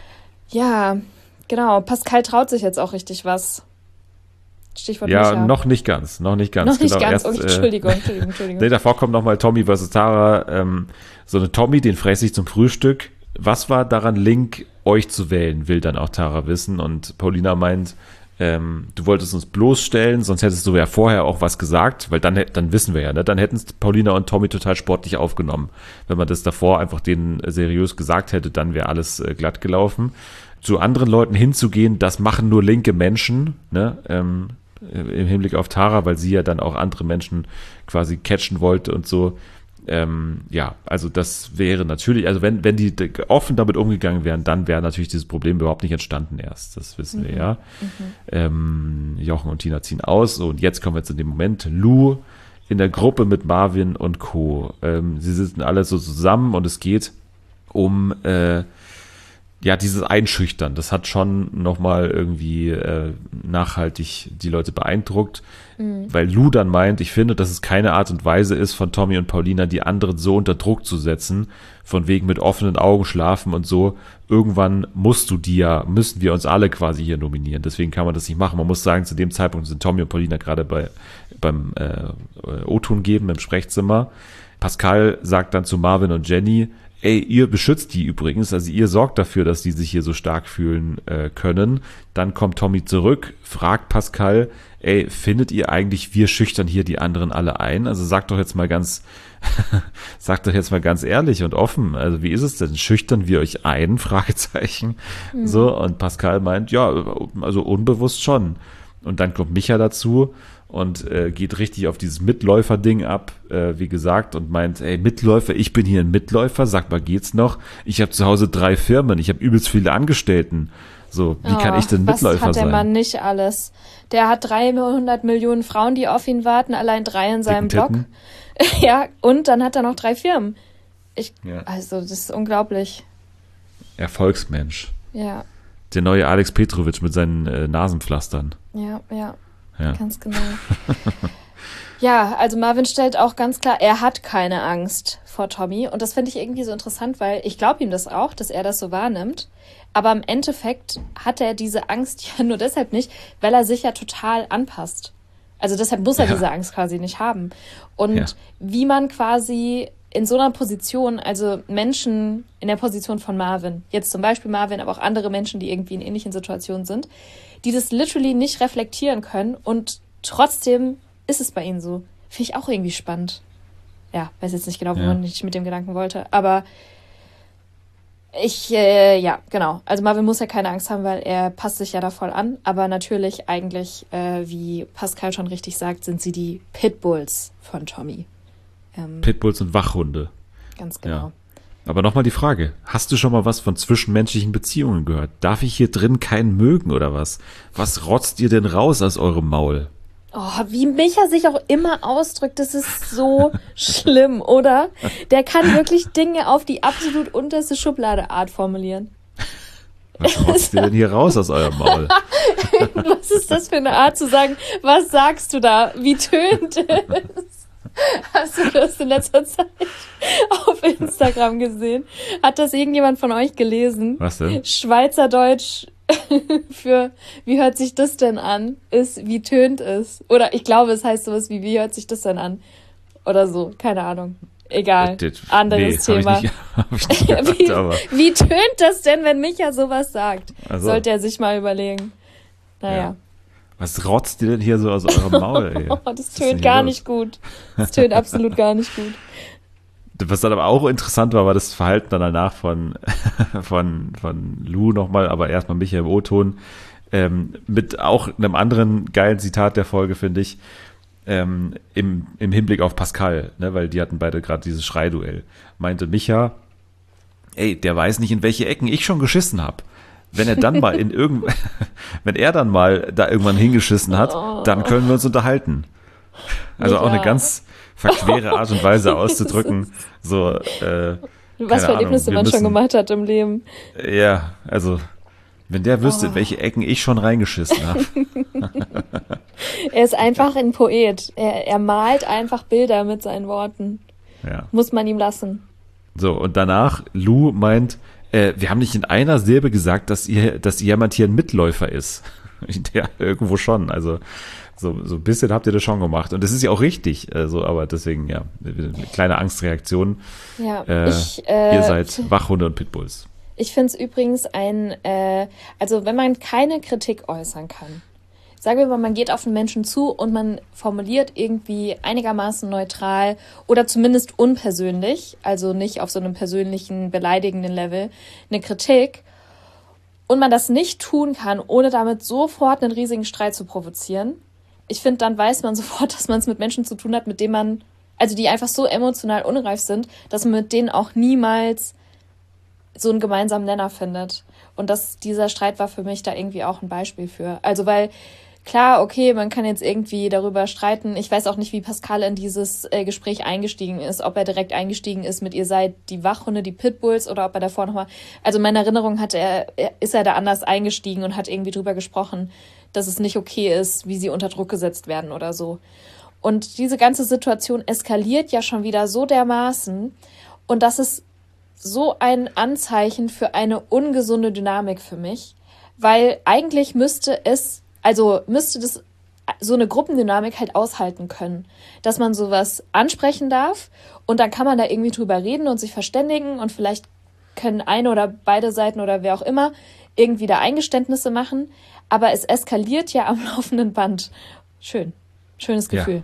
Ja, genau. Pascal traut sich jetzt auch richtig was. Stichwort Ja, Micha. noch nicht ganz, noch nicht ganz. Noch nicht genau, ganz. erst, Oh, äh, Entschuldigung, Entschuldigung, Entschuldigung. Nee, davor kommt nochmal Tommy versus Tara. Ähm, so eine Tommy, den fresse ich zum Frühstück. Was war daran Link, euch zu wählen, will dann auch Tara wissen. Und Paulina meint, ähm, du wolltest uns bloßstellen, sonst hättest du ja vorher auch was gesagt, weil dann, hätt- dann wissen wir ja, ne? Dann hätten es Paulina und Tommy total sportlich aufgenommen. Wenn man das davor einfach denen äh, seriös gesagt hätte, dann wäre alles äh, glatt gelaufen. Zu anderen Leuten hinzugehen, das machen nur linke Menschen, ne? Ähm, im Hinblick auf Tara, weil sie ja dann auch andere Menschen quasi catchen wollte und so. Ähm, ja, also das wäre natürlich, also wenn, wenn die d- offen damit umgegangen wären, dann wäre natürlich dieses Problem überhaupt nicht entstanden erst. Das wissen wir ja. Ähm, Jochen und Tina ziehen aus und jetzt kommen wir zu dem Moment. Lou in der Gruppe mit Marvin und Co. Ähm, sie sitzen alle so zusammen und es geht um äh, ja, dieses Einschüchtern, das hat schon nochmal irgendwie äh, nachhaltig die Leute beeindruckt, weil Lou dann meint, ich finde, dass es keine Art und Weise ist, von Tommy und Paulina die anderen so unter Druck zu setzen, von wegen mit offenen Augen schlafen und so. Irgendwann musst du die ja, müssen wir uns alle quasi hier nominieren, deswegen kann man das nicht machen. Man muss sagen, zu dem Zeitpunkt sind Tommy und Paulina gerade bei beim äh, O-Ton geben im Sprechzimmer. Pascal sagt dann zu Marvin und Jenny, ey, ihr beschützt die übrigens, also ihr sorgt dafür, dass die sich hier so stark fühlen äh, können. Dann kommt Tommy zurück, fragt Pascal, ey, findet ihr eigentlich, wir schüchtern hier die anderen alle ein? Also sagt doch jetzt mal ganz, sagt doch jetzt mal ganz ehrlich und offen, also wie ist es denn? Schüchtern wir euch ein? Fragezeichen. Mhm. So, und Pascal meint, ja, also unbewusst schon. Und dann kommt Micha dazu und äh, geht richtig auf dieses Mitläufer-Ding ab, äh, wie gesagt, und meint, ey, Mitläufer, ich bin hier ein Mitläufer, sag mal, geht's noch? Ich habe zu Hause drei Firmen, ich habe übelst viele Angestellten. So, wie kann ich denn Mitläufer Was hat der sein? Mann nicht alles? Der hat dreihundert Millionen Frauen, die auf ihn warten, allein drei in seinem Dicken Blog. Titten? Ja, und dann hat er noch drei Firmen. Ich, Ja. Also, das ist unglaublich. Erfolgsmensch. Ja, Der neue Alex Petrovic mit seinen äh, Nasenpflastern. ja, ja, Ja. ganz genau. Ja, also Marvin stellt auch ganz klar, er hat keine Angst vor Tommy. Und das finde ich irgendwie so interessant, weil ich glaube ihm das auch, dass er das so wahrnimmt. Aber im Endeffekt hat er diese Angst ja nur deshalb nicht, weil er sich ja total anpasst. Also deshalb muss er Ja. diese Angst quasi nicht haben. Und Ja. wie man quasi in so einer Position, also Menschen in der Position von Marvin, jetzt zum Beispiel Marvin, aber auch andere Menschen, die irgendwie in ähnlichen Situationen sind, die das literally nicht reflektieren können und trotzdem ist es bei ihnen so. Finde ich auch irgendwie spannend. Ja, weiß jetzt nicht genau, wo Ja. man nicht mit dem Gedanken wollte, aber ich, äh, ja, genau. Also Marvin muss ja keine Angst haben, weil er passt sich ja da voll an. Aber natürlich eigentlich, äh, wie Pascal schon richtig sagt, sind sie die Pitbulls von Tommy. Ähm, Pitbulls und Wachhunde. ganz genau. Ja. Aber nochmal die Frage, hast du schon mal was von zwischenmenschlichen Beziehungen gehört? Darf ich hier drin keinen mögen oder was? Was rotzt ihr denn raus aus eurem Maul? Oh, wie Micha sich auch immer ausdrückt, das ist so schlimm, oder? Der kann wirklich Dinge auf die absolut unterste Schubladeart formulieren. Was rotzt ihr denn hier raus aus eurem Maul? Was ist das für eine Art zu sagen? Was sagst du da? Wie tönt es? Hast du das in letzter Zeit auf Instagram gesehen? Hat das irgendjemand von euch gelesen? Was denn? Schweizerdeutsch für wie hört sich das denn an? Ist wie tönt es? Oder ich glaube, es heißt sowas wie wie hört sich das denn an? Oder so, keine Ahnung. Egal. Das- Anderes nee, Thema. Hab ich nicht, hab ich nicht gedacht, Wie, aber wie tönt das denn, wenn Micha sowas sagt? Also. Sollte er sich mal überlegen. Naja. Ja. was rotzt ihr denn hier so aus eurem Maul, ey? Oh, das Was ist denn tönt hier gar los? nicht gut. Das tönt absolut gar nicht gut. Was dann aber auch interessant war, war das Verhalten dann danach von, von, von Lou nochmal, aber erstmal Michael im O-Ton, ähm, mit auch einem anderen geilen Zitat der Folge, finde ich, ähm, im, im Hinblick auf Pascal, ne, weil die hatten beide gerade dieses Schreiduell. Meinte Micha, ey, der weiß nicht, in welche Ecken ich schon geschissen habe. Wenn er dann mal in irgend, wenn er dann mal da irgendwann hingeschissen hat, dann können wir uns unterhalten. Also auch eine Mega. ganz verquere Art und Weise auszudrücken, so, äh, Was für Ahnung, Erlebnisse wir man schon müssen- gemacht hat im Leben. ja, also, wenn der wüsste, Oh. in welche Ecken ich schon reingeschissen habe. Er ist einfach ein Poet. Er, er malt einfach Bilder mit seinen Worten. Ja. Muss man ihm lassen. So, und danach, Lou meint, äh, wir haben nicht in einer Silbe gesagt, dass ihr, dass jemand hier ein Mitläufer ist. Ja, irgendwo schon. Also, so, so ein bisschen habt ihr das schon gemacht. Und das ist ja auch richtig. Also, aber deswegen, ja, eine kleine Angstreaktion. Ja, Äh, ich, äh, ihr seid Wachhunde und Pitbulls. Ich finde es übrigens ein, äh, also wenn man keine Kritik äußern kann, sagen wir mal, man geht auf einen Menschen zu und man formuliert irgendwie einigermaßen neutral oder zumindest unpersönlich, also nicht auf so einem persönlichen, beleidigenden Level, eine Kritik und man das nicht tun kann, ohne damit sofort einen riesigen Streit zu provozieren. Ich finde, dann weiß man sofort, dass man es mit Menschen zu tun hat, mit denen man, also die einfach so emotional unreif sind, dass man mit denen auch niemals so einen gemeinsamen Nenner findet. Und das, dieser Streit war für mich da irgendwie auch ein Beispiel für. Also weil, klar, okay, man kann jetzt irgendwie darüber streiten. Ich weiß auch nicht, wie Pascal in dieses äh, Gespräch eingestiegen ist. Ob er direkt eingestiegen ist mit ihr seid die Wachhunde, die Pitbulls oder ob er davor nochmal... Also in meiner Erinnerung hat er, er, ist er da anders eingestiegen und hat irgendwie drüber gesprochen, dass es nicht okay ist, wie sie unter Druck gesetzt werden oder so. Und diese ganze Situation eskaliert ja schon wieder so dermaßen. Und das ist so ein Anzeichen für eine ungesunde Dynamik für mich, weil eigentlich müsste es, also müsste das so eine Gruppendynamik halt aushalten können, dass man sowas ansprechen darf und dann kann man da irgendwie drüber reden und sich verständigen und vielleicht können eine oder beide Seiten oder wer auch immer irgendwie da Eingeständnisse machen, aber es eskaliert ja am laufenden Band. Schön, schönes Ja. Gefühl.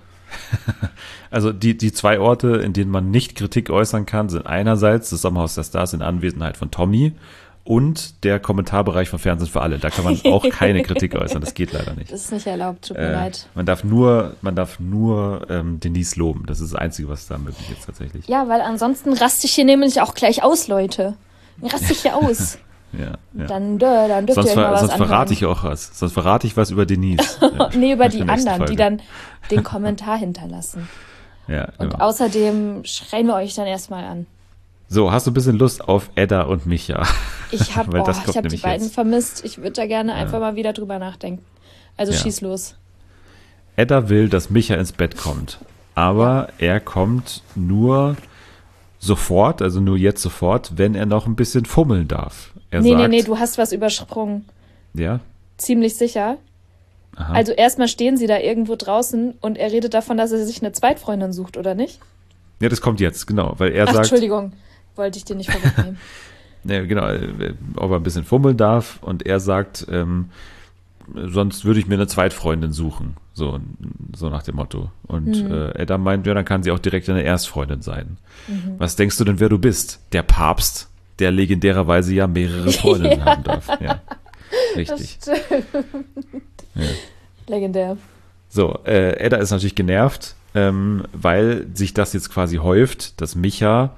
Also die, die zwei Orte, in denen man nicht Kritik äußern kann, sind einerseits das Sommerhaus der Stars in Anwesenheit von Tommy und der Kommentarbereich von Fernsehen für alle. Da kann man auch keine Kritik äußern, das geht leider nicht. Das ist nicht erlaubt, tut mir Äh, leid. man darf nur, man darf nur ähm, Denise loben. Das ist das Einzige, was da möglich ist tatsächlich. Ja, weil ansonsten raste ich hier nämlich auch gleich aus, Leute. Dann raste ich hier aus. Ja, ja. Dann, dö, dann dürft sonst ihr euch mal ver was sonst verrate anhören. ich auch was. Sonst verrate ich was über Denise. Ja, Nee, über in die der nächsten anderen, die Folge. dann den Kommentar hinterlassen. Ja, Und genau. außerdem schreien wir euch dann erstmal an. So, hast du ein bisschen Lust auf Edda und Micha? Ich habe Weil oh, das ich kommt hab die nämlich beiden jetzt. vermisst. Ich würde da gerne einfach mal wieder drüber nachdenken. Also Ja. schieß los. Edda will, dass Micha ins Bett kommt. Aber er kommt nur sofort, also nur jetzt sofort, wenn er noch ein bisschen fummeln darf. Er nee, sagt, nee, nee, du hast was übersprungen. Ja? Ziemlich sicher. Aha. Also erstmal stehen sie da irgendwo draußen und er redet davon, dass er sich eine Zweitfreundin sucht, oder nicht? Ja, das kommt jetzt, genau. Weil er Ach, sagt, Entschuldigung, wollte ich dir nicht vorwegnehmen. ja, genau, äh, ob er ein bisschen fummeln darf. Und er sagt, ähm, sonst würde ich mir eine Zweitfreundin suchen. So, so nach dem Motto. Und Mhm. äh, Edda meint, ja, dann kann sie auch direkt eine Erstfreundin sein. Was denkst du denn, wer du bist? Der Papst, der legendärerweise ja mehrere Freundinnen haben darf. Ja, richtig. Das stimmt. Ja. Legendär. So, äh, Edda ist natürlich genervt, ähm, weil sich das jetzt quasi häuft, dass Micha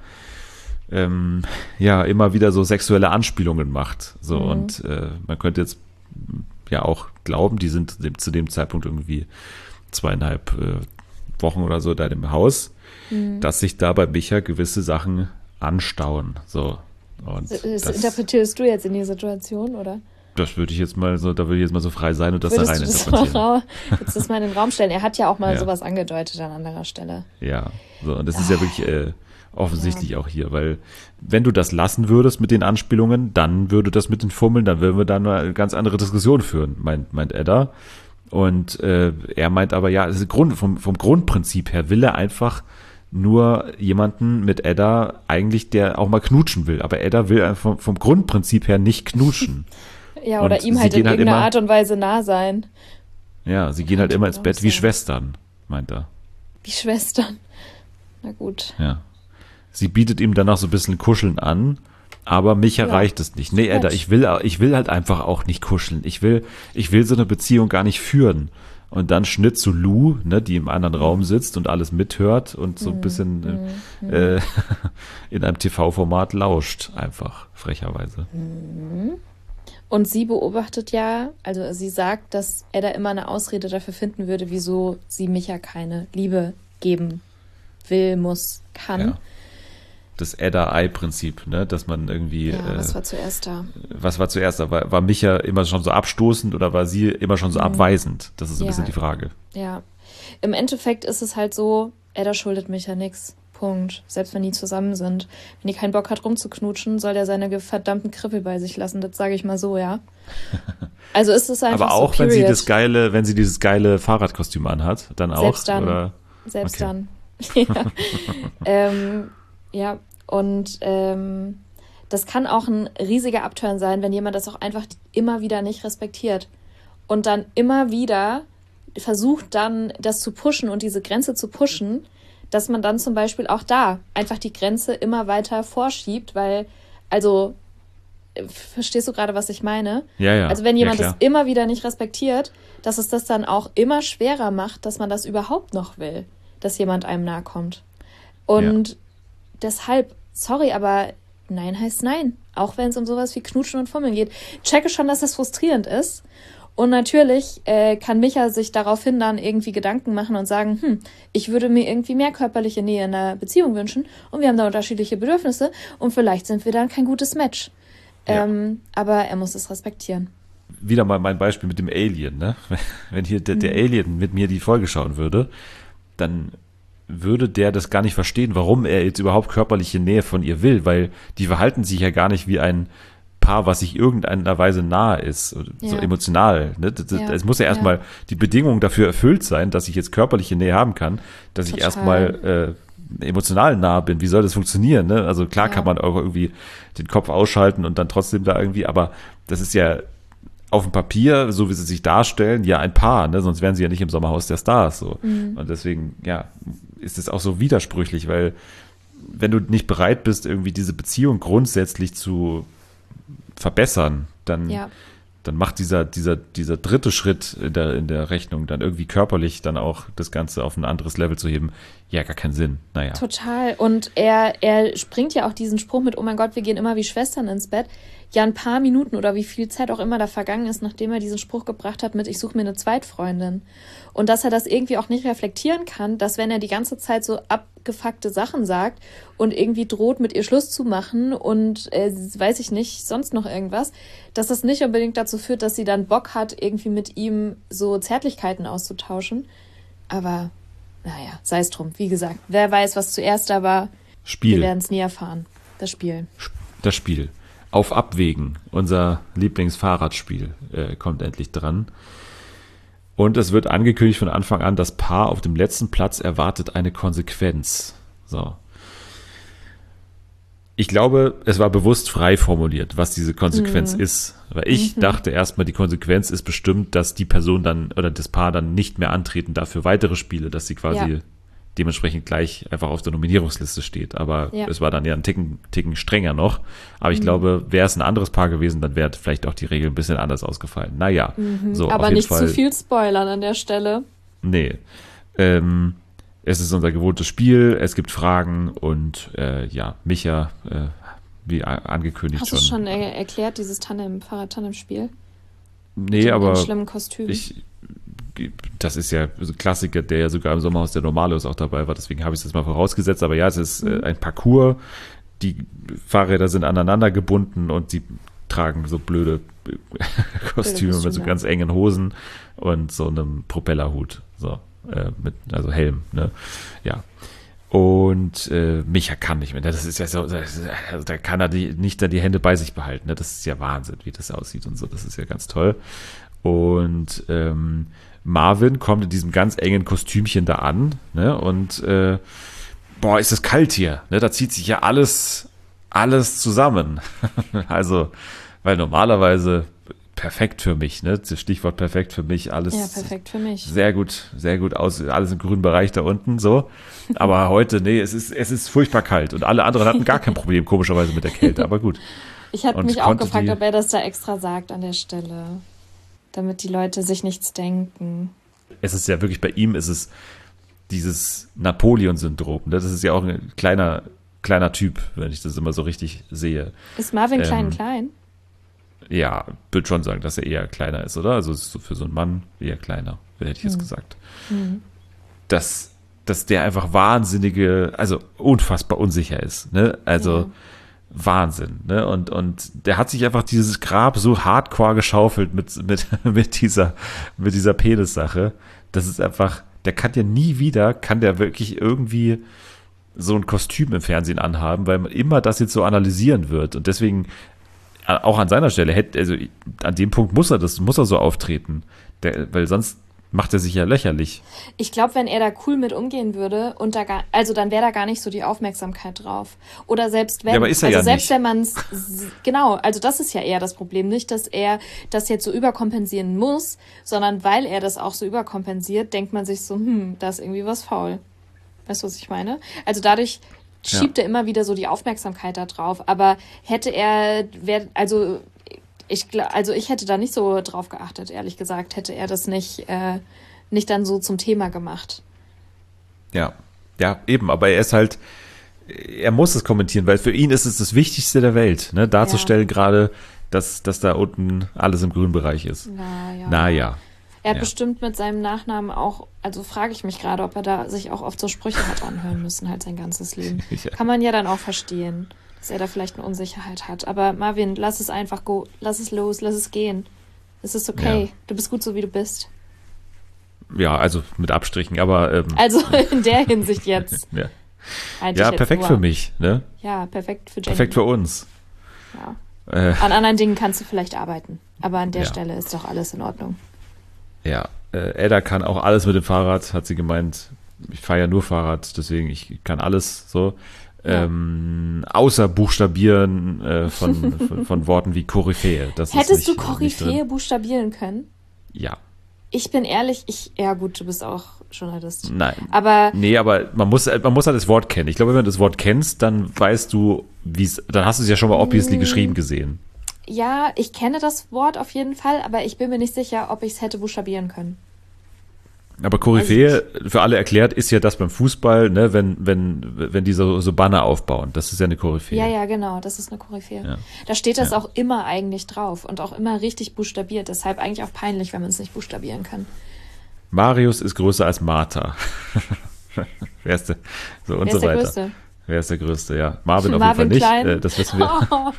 ähm, ja immer wieder so sexuelle Anspielungen macht. So, Mhm. und äh, man könnte jetzt ja auch glauben, die sind zu dem, zu dem Zeitpunkt irgendwie zweieinhalb äh, Wochen oder so da im Haus, Mhm. dass sich da bei Micha gewisse Sachen anstauen. So. Und Das, das, interpretierst du jetzt in die Situation, oder? das würde ich jetzt mal so, da würde ich jetzt mal so frei sein und das Würdest da rein du das mal, interpretieren. rau- würdest du das mal in den Raum stellen? Er hat ja auch mal Ja. sowas angedeutet an anderer Stelle. Ja, so, und das ist ja wirklich äh, offensichtlich auch hier, weil wenn du das lassen würdest mit den Anspielungen, dann würde das mit den Fummeln, dann würden wir da eine ganz andere Diskussion führen, meint, meint Edda. Und äh, er meint aber, ja, es ist Grund, vom, vom Grundprinzip her will er einfach nur jemanden mit Edda eigentlich, der auch mal knutschen will. Aber Edda will einfach vom, vom Grundprinzip her nicht knutschen. Ja, oder Und ihm sie halt in gehen halt irgendeiner immer- Art und Weise nah sein. Ja, sie gehen halt immer ins Warum Bett wie so? Schwestern, meint er. Wie Schwestern. Na gut. Ja. Sie bietet ihm danach so ein bisschen Kuscheln an, aber mich Ja. erreicht es nicht. Nee, Edda, Quatsch. ich will, ich will halt einfach auch nicht kuscheln. Ich will, ich will so eine Beziehung gar nicht führen. Und dann Schnitt zu Lou, ne, die im anderen Raum sitzt und alles mithört und so ein bisschen äh, in einem T V-Format lauscht, einfach, frecherweise. Und sie beobachtet ja, also sie sagt, dass Edda immer eine Ausrede dafür finden würde, wieso sie Micha keine Liebe geben will, muss, kann. Ja. Das Edda-Ei-Prinzip, ne, dass man irgendwie, Ja, äh, was war zuerst da? was war zuerst, da? war, war Micha immer schon so abstoßend oder war sie immer schon so abweisend? Das ist so ein Ja. bisschen die Frage. Ja. Im Endeffekt ist es halt so, Edda schuldet Micha nix. Punkt. Selbst wenn die zusammen sind. Wenn die keinen Bock hat rumzuknutschen, soll der seine ge- verdammten Krippel bei sich lassen. Das sage ich mal so, ja. Also ist es einfach Aber auch so, wenn sie period. das geile, wenn sie dieses geile Fahrradkostüm anhat, dann auch? Selbst dann. Oder? Selbst Okay. dann. Ja. ähm, ja, und ähm, das kann auch ein riesiger Upturn sein, wenn jemand das auch einfach immer wieder nicht respektiert und dann immer wieder versucht dann, das zu pushen und diese Grenze zu pushen, dass man dann zum Beispiel auch da einfach die Grenze immer weiter vorschiebt, weil, also, äh, verstehst du gerade, was ich meine? Ja, ja. Also wenn Ja, jemand klar. das immer wieder nicht respektiert, dass es das dann auch immer schwerer macht, dass man das überhaupt noch will, dass jemand einem nahe kommt. Und deshalb, sorry, aber Nein heißt Nein. Auch wenn es um sowas wie Knutschen und Fummeln geht. Checke schon, dass das frustrierend ist. Und natürlich äh, kann Micha sich daraufhin dann irgendwie Gedanken machen und sagen, hm, ich würde mir irgendwie mehr körperliche Nähe in einer Beziehung wünschen und wir haben da unterschiedliche Bedürfnisse und vielleicht sind wir dann kein gutes Match. Ja. Ähm, aber er muss es respektieren. Wieder mal mein Beispiel mit dem Alien, ne? Wenn hier der, der Alien mit mir die Folge schauen würde, dann würde der das gar nicht verstehen, warum er jetzt überhaupt körperliche Nähe von ihr will, weil die verhalten sich ja gar nicht wie ein Paar, was sich irgendeiner Weise nahe ist, so Ja. emotional. Ne? Das, das, Ja, Es muss ja erstmal ja. die Bedingung dafür erfüllt sein, dass ich jetzt körperliche Nähe haben kann, dass ich Total. erstmal äh, emotional nah bin. Wie soll das funktionieren? Ne? Also klar Ja. kann man auch irgendwie den Kopf ausschalten und dann trotzdem da irgendwie, aber das ist ja auf dem Papier, so wie sie sich darstellen, ja ein Paar, ne? Sonst wären sie ja nicht im Sommerhaus der Stars. So. Mhm. Und deswegen, ja, ist es auch so widersprüchlich, weil wenn du nicht bereit bist, irgendwie diese Beziehung grundsätzlich zu verbessern, dann, Ja. dann macht dieser, dieser, dieser dritte Schritt in der, in der Rechnung, dann irgendwie körperlich dann auch das Ganze auf ein anderes Level zu heben, ja, gar keinen Sinn. Naja. Total. Und er, er springt ja auch diesen Spruch mit, oh mein Gott, wir gehen immer wie Schwestern ins Bett. Ja, ein paar Minuten oder wie viel Zeit auch immer da vergangen ist, nachdem er diesen Spruch gebracht hat mit, ich suche mir eine Zweitfreundin. Und dass er das irgendwie auch nicht reflektieren kann, dass wenn er die ganze Zeit so abgefuckte Sachen sagt und irgendwie droht, mit ihr Schluss zu machen und äh, weiß ich nicht, sonst noch irgendwas, dass das nicht unbedingt dazu führt, dass sie dann Bock hat, irgendwie mit ihm so Zärtlichkeiten auszutauschen. Aber naja, sei es drum. Wie gesagt, wer weiß, was zuerst da war. Spiel. Wir werden es nie erfahren. Das Spiel. Das Spiel. Auf Abwägen. Unser Lieblingsfahrradspiel äh, kommt endlich dran. Und es wird angekündigt von Anfang an, das Paar auf dem letzten Platz erwartet eine Konsequenz. So. Ich glaube, es war bewusst frei formuliert, was diese Konsequenz mhm. ist. Weil ich mhm. dachte erstmal, die Konsequenz ist bestimmt, dass die Person dann oder das Paar dann nicht mehr antreten darf für weitere Spiele, dass sie quasi ja. dementsprechend gleich einfach auf der Nominierungsliste steht. Aber ja. es war dann ja ein Ticken, Ticken strenger noch. Aber ich mhm. glaube, wäre es ein anderes Paar gewesen, dann wäre vielleicht auch die Regel ein bisschen anders ausgefallen. Naja, mhm. so aber auf jeden nicht Fall, zu viel spoilern an der Stelle. Nee. Ähm, es ist unser gewohntes Spiel, es gibt Fragen und äh, ja, Micha, äh, wie a- angekündigt Hast schon. du schon er- erklärt, dieses Tandem, Fahrrad-Tandem-Spiel? Nee, Mit aber dem schlimmen Kostüm. ich, das ist ja so ein Klassiker, der ja sogar im Sommerhaus der Normale auch dabei war, deswegen habe ich es jetzt mal vorausgesetzt, aber ja, es ist Mhm. äh, ein Parcours, die Fahrräder sind aneinander gebunden und sie tragen so blöde äh, Kostüme mit so Kostüme. ganz engen Hosen und so einem Propellerhut, so, äh, mit, also Helm, ne, ja. Und äh, Micha kann nicht mehr. Das ist ja so, das ist, also da kann er die, nicht da die Hände bei sich behalten. Ne? Das ist ja Wahnsinn, wie das aussieht und so. Das ist ja ganz toll. Und ähm, Marvin kommt in diesem ganz engen Kostümchen da an, ne? Und äh, boah, ist es kalt hier. Ne? Da zieht sich ja alles, alles zusammen. Also, weil normalerweise perfekt für mich, ne? Das Stichwort perfekt für mich, alles Ja, perfekt für mich. sehr gut, sehr gut aus, alles im grünen Bereich da unten, so. Aber heute, nee, es ist, es ist furchtbar kalt und alle anderen hatten gar kein Problem, komischerweise mit der Kälte, aber gut. Ich hatte Und mich auch konnte gefragt, die- ob er das da extra sagt an der Stelle. Damit die Leute sich nichts denken. Es ist ja wirklich, bei ihm ist es dieses Napoleon-Syndrom, ne? Das ist ja auch ein kleiner, kleiner Typ, wenn ich das immer so richtig sehe. Ist Marvin Ähm, klein klein? Ja, würde schon sagen, dass er eher kleiner ist, oder? Also es ist so für so einen Mann eher kleiner, hätte ich jetzt Hm. gesagt. Dass, dass der einfach wahnsinnige, also unfassbar unsicher ist, ne? Also Ja. Wahnsinn, ne? Und, und der hat sich einfach dieses Grab so hardcore geschaufelt mit, mit, mit dieser, mit dieser Penis-Sache. Das ist einfach, der kann ja nie wieder, kann der wirklich irgendwie so ein Kostüm im Fernsehen anhaben, weil man immer das jetzt so analysieren wird. Und deswegen, äh, auch an seiner Stelle, hätte, also an dem Punkt muss er das, muss er so auftreten. Der, weil sonst macht er sich ja lächerlich. Ich glaube, wenn er da cool mit umgehen würde und da gar, also dann wäre da gar nicht so die Aufmerksamkeit drauf. Oder selbst wenn, Ja, aber ist er also ja selbst nicht. wenn man es, genau, also das ist ja eher das Problem, nicht, dass er das jetzt so überkompensieren muss, sondern weil er das auch so überkompensiert, denkt man sich so, hm, da ist irgendwie was faul. Weißt du, was ich meine? Also dadurch schiebt Ja. er immer wieder so die Aufmerksamkeit da drauf. Aber hätte er, wär, also ich, gla- also ich hätte da nicht so drauf geachtet, ehrlich gesagt, hätte er das nicht, äh, nicht dann so zum Thema gemacht. Ja, ja, eben, aber er ist halt, er muss es kommentieren, weil für ihn ist es das Wichtigste der Welt, ne, darzustellen gerade, dass, dass da unten alles im grünen Bereich ist. Na ja. Naja, Er hat ja. bestimmt mit seinem Nachnamen auch, also frage ich mich gerade, ob er da sich auch oft so Sprüche hat anhören müssen, halt sein ganzes Leben. Ja. Kann man ja dann auch verstehen, dass er da vielleicht eine Unsicherheit hat. Aber Marvin, lass es einfach go, lass es los, lass es gehen. Es ist okay. Ja. Du bist gut so, wie du bist. Ja, also mit Abstrichen, aber ähm, Also in der Hinsicht jetzt. ja, Eigentlich ja jetzt perfekt nur. für mich, ne? Ja, perfekt für Jenny. Perfekt für uns. Ja. Äh, An anderen Dingen kannst du vielleicht arbeiten. Aber an der Ja. Stelle ist doch alles in Ordnung. ja, äh, Edda kann auch alles mit dem Fahrrad, hat sie gemeint. Ich fahre ja nur Fahrrad, deswegen ich kann alles so. Ja. Ähm, außer Buchstabieren äh, von, von, von Worten wie Koryphäe. Das ist Hättest nicht, du nicht Koryphäe drin. buchstabieren können? Ja, Ich bin ehrlich, ich, ja gut, du bist auch Journalist. nein. Aber Nee, aber man muss, man muss halt das Wort kennen. Ich glaube, wenn du das Wort kennst, dann weißt du, wie es, dann hast du es ja schon mal obviously Mm. geschrieben gesehen. ja, ich kenne das Wort auf jeden Fall, aber ich bin mir nicht sicher, ob ich es hätte buchstabieren können. Aber Koryphäe, für alle erklärt, ist ja das beim Fußball, ne, wenn, wenn, wenn die so, so Banner aufbauen. Das ist ja eine Koryphäe. Ja, ja, genau, das ist eine Koryphäe. Ja. Da steht das Ja. auch immer eigentlich drauf und auch immer richtig buchstabiert. Deshalb eigentlich auch peinlich, wenn man es nicht buchstabieren kann. Marius ist größer als Martha. Wer ist der? So und Wer so ist der weiter. Größte? Wer ist der Größte? Ja, Marvin auf Marvin jeden Fall Klein? nicht. Äh, das wissen wir.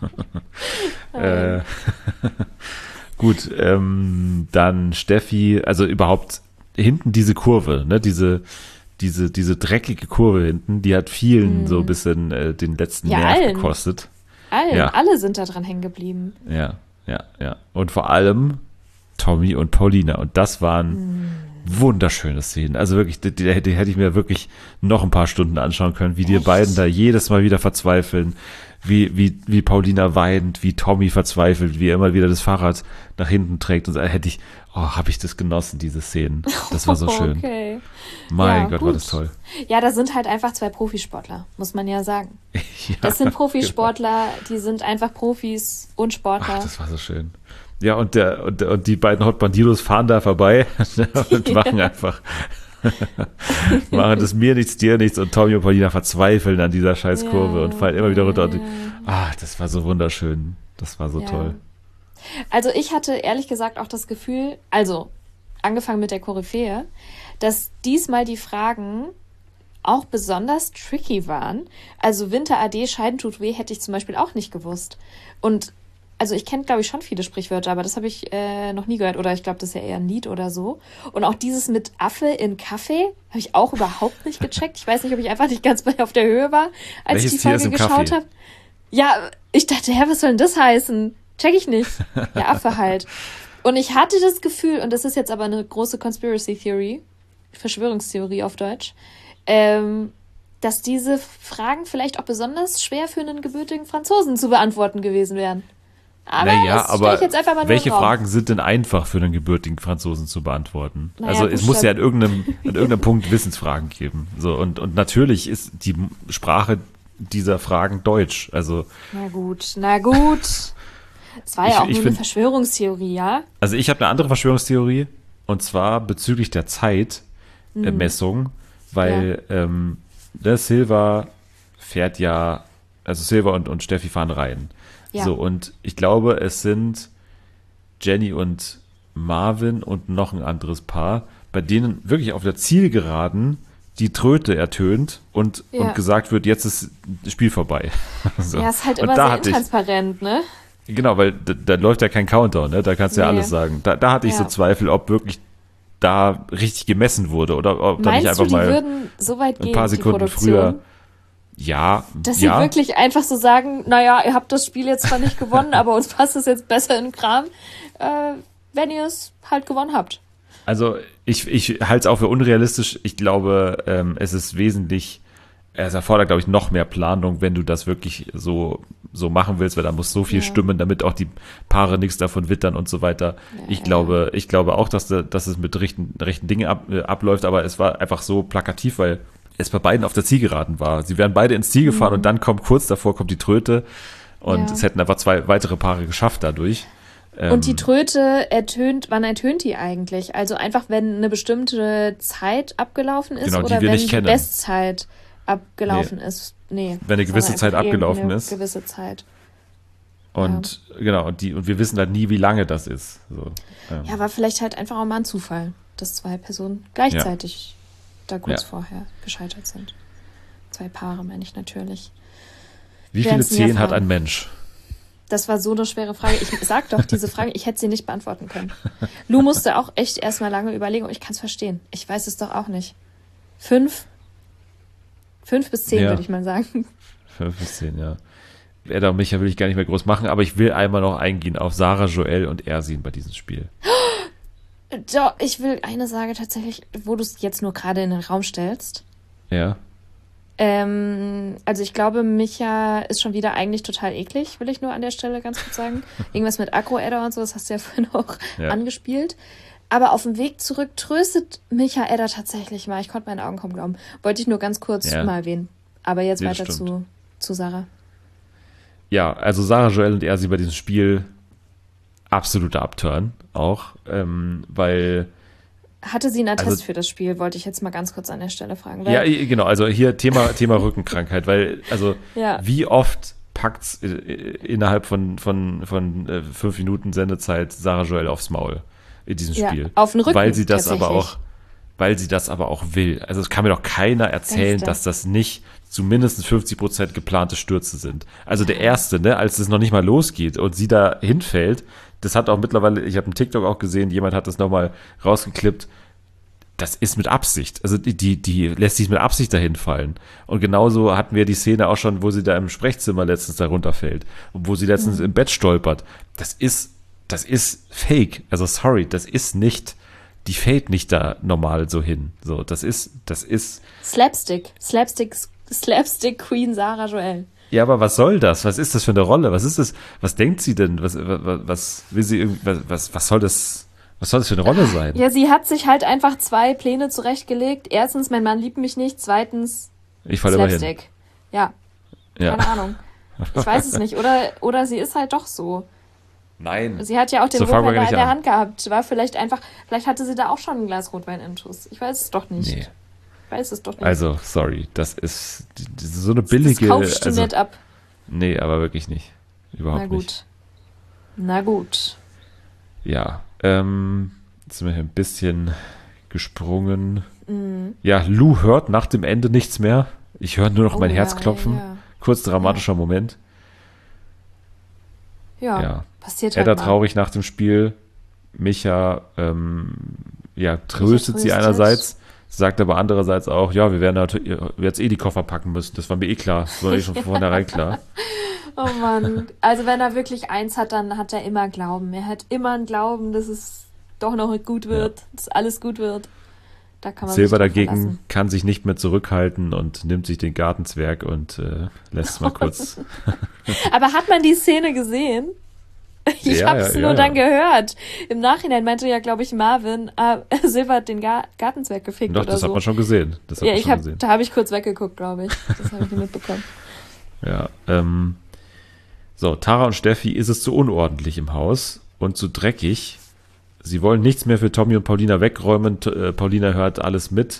äh, gut, ähm, dann Steffi, also überhaupt hinten diese Kurve, ne, diese, diese, diese dreckige Kurve hinten, die hat vielen Mhm. so ein bisschen äh, den letzten Ja, Nerv allen. gekostet. Allen, Ja. alle sind da dran hängen geblieben. Ja, ja, ja. Und vor allem Tommy und Paulina. Und das waren wunderschöne Szenen. Also wirklich, die, die, die hätte ich mir wirklich noch ein paar Stunden anschauen können, wie die Echt? beiden da jedes Mal wieder verzweifeln, wie, wie, wie Paulina weint, wie Tommy verzweifelt, wie er immer wieder das Fahrrad nach hinten trägt. Und so hätte ich, oh, habe ich das genossen, diese Szenen. Das war so schön. Okay. Mein Ja, Gott, war gut. das toll. Ja, das sind halt einfach zwei Profisportler, muss man ja sagen. Ja, Das sind Profisportler, die sind einfach Profis und Sportler. Ach, das war so schön. Ja, und der, und, der- und die beiden Hot Bandidos fahren da vorbei und machen einfach, machen das mir nichts, dir nichts und Tommy und Paulina verzweifeln an dieser Scheißkurve Ja, und fallen immer wieder runter. Und die, ja. ah, das war so wunderschön. Das war so Ja. toll. Also ich hatte ehrlich gesagt auch das Gefühl, also angefangen mit der Koryphäe, dass diesmal die Fragen auch besonders tricky waren. Also Winter A D, Scheiden tut weh, hätte ich zum Beispiel auch nicht gewusst. Und also ich kenne, glaube ich, schon viele Sprichwörter, aber das habe ich äh, noch nie gehört. Oder ich glaube, das ist ja eher ein Lied oder so. Und auch dieses mit Affe in Kaffee habe ich auch überhaupt nicht gecheckt. Ich weiß nicht, ob ich einfach nicht ganz bei auf der Höhe war, als Welches ich die Tier Folge ist im geschaut Kaffee? habe. Ja, ich dachte, hä, was soll denn das heißen? Check ich nicht. Der Affe halt. Und ich hatte das Gefühl, und das ist jetzt aber eine große Conspiracy Theory, Verschwörungstheorie auf Deutsch, ähm, dass diese Fragen vielleicht auch besonders schwer für einen gebürtigen Franzosen zu beantworten gewesen wären. Aber Naja, das stell aber ich jetzt einfach mal nur welche in den Raum. Fragen sind denn einfach für einen gebürtigen Franzosen zu beantworten? Naja, also es muss ja an Buchstaben- irgendeinem, an irgendeinem Punkt Wissensfragen geben. So, und, und natürlich ist die Sprache dieser Fragen Deutsch. Also, Na gut, na gut. Es war Ich- ja auch ich nur find- eine Verschwörungstheorie, ja? also ich habe eine andere Verschwörungstheorie, und zwar bezüglich der Zeitmessung, weil ähm, der Silva fährt ja, also Silva und, und Steffi fahren rein. Ja. So, und ich glaube, es sind Jenny und Marvin und noch ein anderes Paar, bei denen wirklich auf der Zielgeraden die Tröte ertönt und, Ja. und gesagt wird, jetzt ist das Spiel vorbei. So. Ja, ist halt Und immer da sehr hatte ich, intransparent, ne? Genau, weil da, da läuft ja kein Countdown, ne? Da kannst du ja Nee. alles sagen. Da, da hatte ich so Ja. Zweifel, ob wirklich da richtig gemessen wurde oder ob da nicht Meinst einfach du, die mal würden so weit ein gehen, paar die Sekunden Produktion, früher. Ja, dass sie ja. wirklich einfach so sagen, naja, ihr habt das Spiel jetzt zwar nicht gewonnen, aber uns passt es jetzt besser in den Kram, äh, wenn ihr es halt gewonnen habt. Also ich, ich halte es auch für unrealistisch. Ich glaube, ähm, es ist wesentlich, es erfordert, glaube ich, noch mehr Planung, wenn du das wirklich so, so machen willst, weil da muss so viel Ja. stimmen, damit auch die Paare nichts davon wittern und so weiter. ich ja. glaube, ich glaube auch, dass, da, dass es mit rechten, rechten Dingen ab, äh, abläuft, aber es war einfach so plakativ, weil es bei beiden auf der Zielgeraden war. Sie wären beide ins Ziel gefahren und dann kommt kurz davor kommt die Tröte und Mhm. Ja. es hätten einfach zwei weitere Paare geschafft dadurch. Und die Ähm, Tröte ertönt, wann ertönt die eigentlich? Also einfach, wenn eine bestimmte Zeit abgelaufen ist Genau, die oder wir wenn nicht die kennen. Bestzeit abgelaufen ist? Nee. Wenn eine gewisse sondern Zeit einfach abgelaufen irgendeine ist. gewisse Zeit. Und genau, und die, und wir wissen halt nie, wie lange das ist. So, ähm, Ja, war vielleicht halt einfach auch mal ein Zufall, dass zwei Personen gleichzeitig da kurz Ja. vorher gescheitert sind. Zwei Paare, meine ich natürlich. wie viele werden's nie Zehen hat erfahren. ein Mensch? Das war so eine schwere Frage. Ich sag doch, diese Frage, ich hätte sie nicht beantworten können. Lou musste auch echt erstmal lange überlegen und ich kann es verstehen. Ich weiß es doch auch nicht. Fünf? Fünf bis zehn, Ja. würde ich mal sagen. Fünf bis zehn, ja. Edda und Micha will ich gar nicht mehr groß machen, aber ich will einmal noch eingehen auf Sarah, Joel und Ersin bei diesem Spiel. Doch, ich will eine Sage tatsächlich, wo du es jetzt nur gerade in den Raum stellst. Ja. Ähm, also ich glaube, Micha ist schon wieder eigentlich total eklig, will ich nur an der Stelle ganz kurz sagen. Irgendwas mit Agro-Edda und so, das hast du ja vorhin auch Ja. angespielt. Aber auf dem Weg zurück tröstet Micha Edda tatsächlich mal. Ich konnte meinen Augen kaum glauben. Wollte ich nur ganz kurz Ja. mal erwähnen. Aber jetzt Nee, das weiter zu, stimmt. zu Sarah. Ja, also Sarah, Joel und Ersin bei diesem Spiel absoluter Upturn auch, ähm, weil Hatte sie einen Attest Also- für das Spiel, wollte ich jetzt mal ganz kurz an der Stelle fragen. ja, Weil, i- genau, also hier Thema, Thema Rückenkrankheit, weil, also, Ja. wie oft packt's äh, innerhalb von, von, von äh, fünf Minuten Sendezeit Sarah Joel aufs Maul in diesem Ja, Spiel? auf den Rücken Weil sie das aber tatsächlich. auch, weil sie das aber auch will. Also es kann mir doch keiner erzählen, Echt? dass das nicht zu mindestens fünfzig Prozent geplante Stürze sind. Also der erste, ne, als es noch nicht mal losgeht und sie da hinfällt, das hat auch mittlerweile, ich habe einen TikTok auch gesehen, jemand hat das nochmal rausgeklippt. das ist mit Absicht. Also die, die, die lässt sich mit Absicht dahin fallen. Und genauso hatten wir die Szene auch schon, wo sie da im Sprechzimmer letztens da runterfällt und wo sie letztens mhm. im Bett stolpert. Das ist, das ist fake. Also sorry, das ist nicht, die fällt nicht da normal so hin. So, das ist, das ist. Slapstick. Slapstick, Slapstick Queen Sarah Joel. Ja, aber was soll das? Was ist das für eine Rolle? Was ist das? Was denkt sie denn? Was, was, was will sie irgendwie, was, was, was soll das? Was soll das für eine Rolle sein? Ja, sie hat sich halt einfach zwei Pläne zurechtgelegt. Erstens, mein Mann liebt mich nicht. Zweitens, ich falle immer hin. Slapstick. Ja. Ja. Keine Ahnung. Ich weiß es nicht. Oder, oder sie ist halt doch so. Nein. Sie hat ja auch den So fangen wir Rotwein gar in nicht der an. Hand gehabt. War vielleicht einfach, vielleicht hatte sie da auch schon ein Glas Rotwein im Schuss. Ich weiß es doch nicht. Nee. Ich weiß es doch nicht. Also, sorry, das ist, das ist so eine das billige. kaufst du also, nicht ab. Nee, aber wirklich nicht. Überhaupt Na gut. nicht. Na gut. Ja, ähm, jetzt sind wir hier ein bisschen gesprungen. Mhm. Ja, Lou hört nach dem Ende nichts mehr. Ich höre nur noch Oh mein ja, Herz klopfen. ja, Kurz dramatischer Moment. Ja, Ja. passiert halt Edda mal. traurig nach dem Spiel. Micha, ähm, ja, tröstet sie tröstet. einerseits, sagt aber andererseits auch, ja, wir werden halt jetzt eh die Koffer packen müssen. Das war mir eh klar. Das war eh schon von vornherein klar. Oh Mann. Also wenn er wirklich eins hat, dann hat er immer Glauben. Er hat immer einen Glauben, dass es doch noch gut wird, dass alles gut wird. Da kann man Silber sich drauf dagegen verlassen. kann sich nicht mehr zurückhalten und nimmt sich den Gartenzwerg und äh, lässt es mal kurz. Aber hat man die Szene gesehen? Ich Ja, hab's ja, nur ja, dann ja. gehört. Im Nachhinein meinte ja, glaube ich, Marvin, ah, Silber hat den Gar Gartenzwerg gefickt Doch, oder das so. hat man schon gesehen. Das hat ja, man ich schon hab, gesehen. da habe ich kurz weggeguckt, glaube ich. Das habe ich nicht mitbekommen. Ja, ähm, so, Tara und Steffi ist es zu unordentlich im Haus und zu dreckig. Sie wollen nichts mehr für Tommy und Paulina wegräumen. T- äh, Paulina hört alles mit.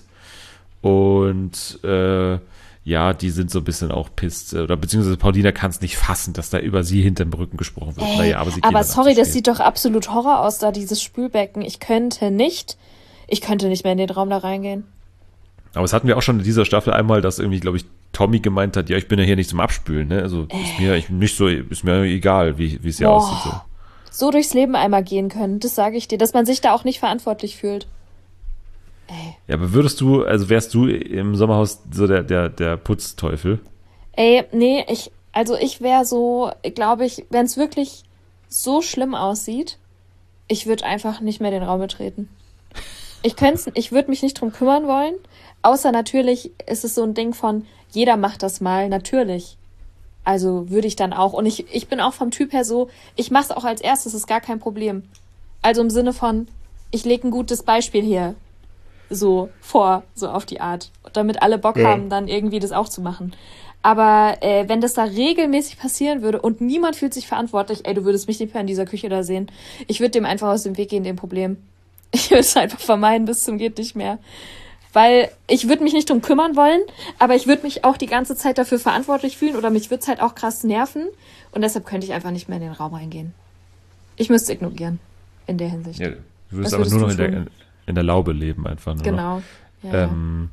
Und äh, ja, die sind so ein bisschen auch pisst. Oder beziehungsweise Paulina kann es nicht fassen, dass da über sie hinterm Rücken gesprochen wird. Ey, Naja, aber sie aber gehen dann sorry, nach dem das Spiel. sieht doch absolut Horror aus, da dieses Spülbecken. Ich könnte nicht, ich könnte nicht mehr in den Raum da reingehen. Aber das hatten wir auch schon in dieser Staffel einmal, dass irgendwie, glaube ich, Tommy gemeint hat, ja, ich bin ja hier nicht zum Abspülen, ne? Also ist mir ich bin nicht so, ist mir egal, wie wie es hier Boah. aussieht. So. So durchs Leben einmal gehen können, das sage ich dir, dass man sich da auch nicht verantwortlich fühlt. Ey. Ja, aber würdest du, also wärst du im Sommerhaus so der der der Putzteufel? Ey, nee, ich, also ich wäre so, glaube ich, wenn es wirklich so schlimm aussieht, ich würde einfach nicht mehr den Raum betreten. Ich könnte, ich würde mich nicht drum kümmern wollen, außer natürlich ist es so ein Ding von, jeder macht das mal, natürlich. Also würde ich dann auch, und ich, ich bin auch vom Typ her so, ich mache es auch als erstes, ist gar kein Problem. Also im Sinne von, ich lege ein gutes Beispiel hier so vor, so auf die Art, damit alle Bock Ja. haben, dann irgendwie das auch zu machen. Aber äh, wenn das da regelmäßig passieren würde und niemand fühlt sich verantwortlich, ey, du würdest mich nicht mehr in dieser Küche da sehen. Ich würde dem einfach aus dem Weg gehen, dem Problem. Ich würde es einfach vermeiden bis zum geht nicht mehr. Weil ich würde mich nicht drum kümmern wollen, aber ich würde mich auch die ganze Zeit dafür verantwortlich fühlen oder mich würde es halt auch krass nerven. Und deshalb könnte ich einfach nicht mehr in den Raum reingehen. Ich müsste ignorieren, in der Hinsicht. Ja, du würdest Was aber würdest nur noch du in der, tun? in der Laube leben einfach nur noch. Genau. Ja, ja. Ähm,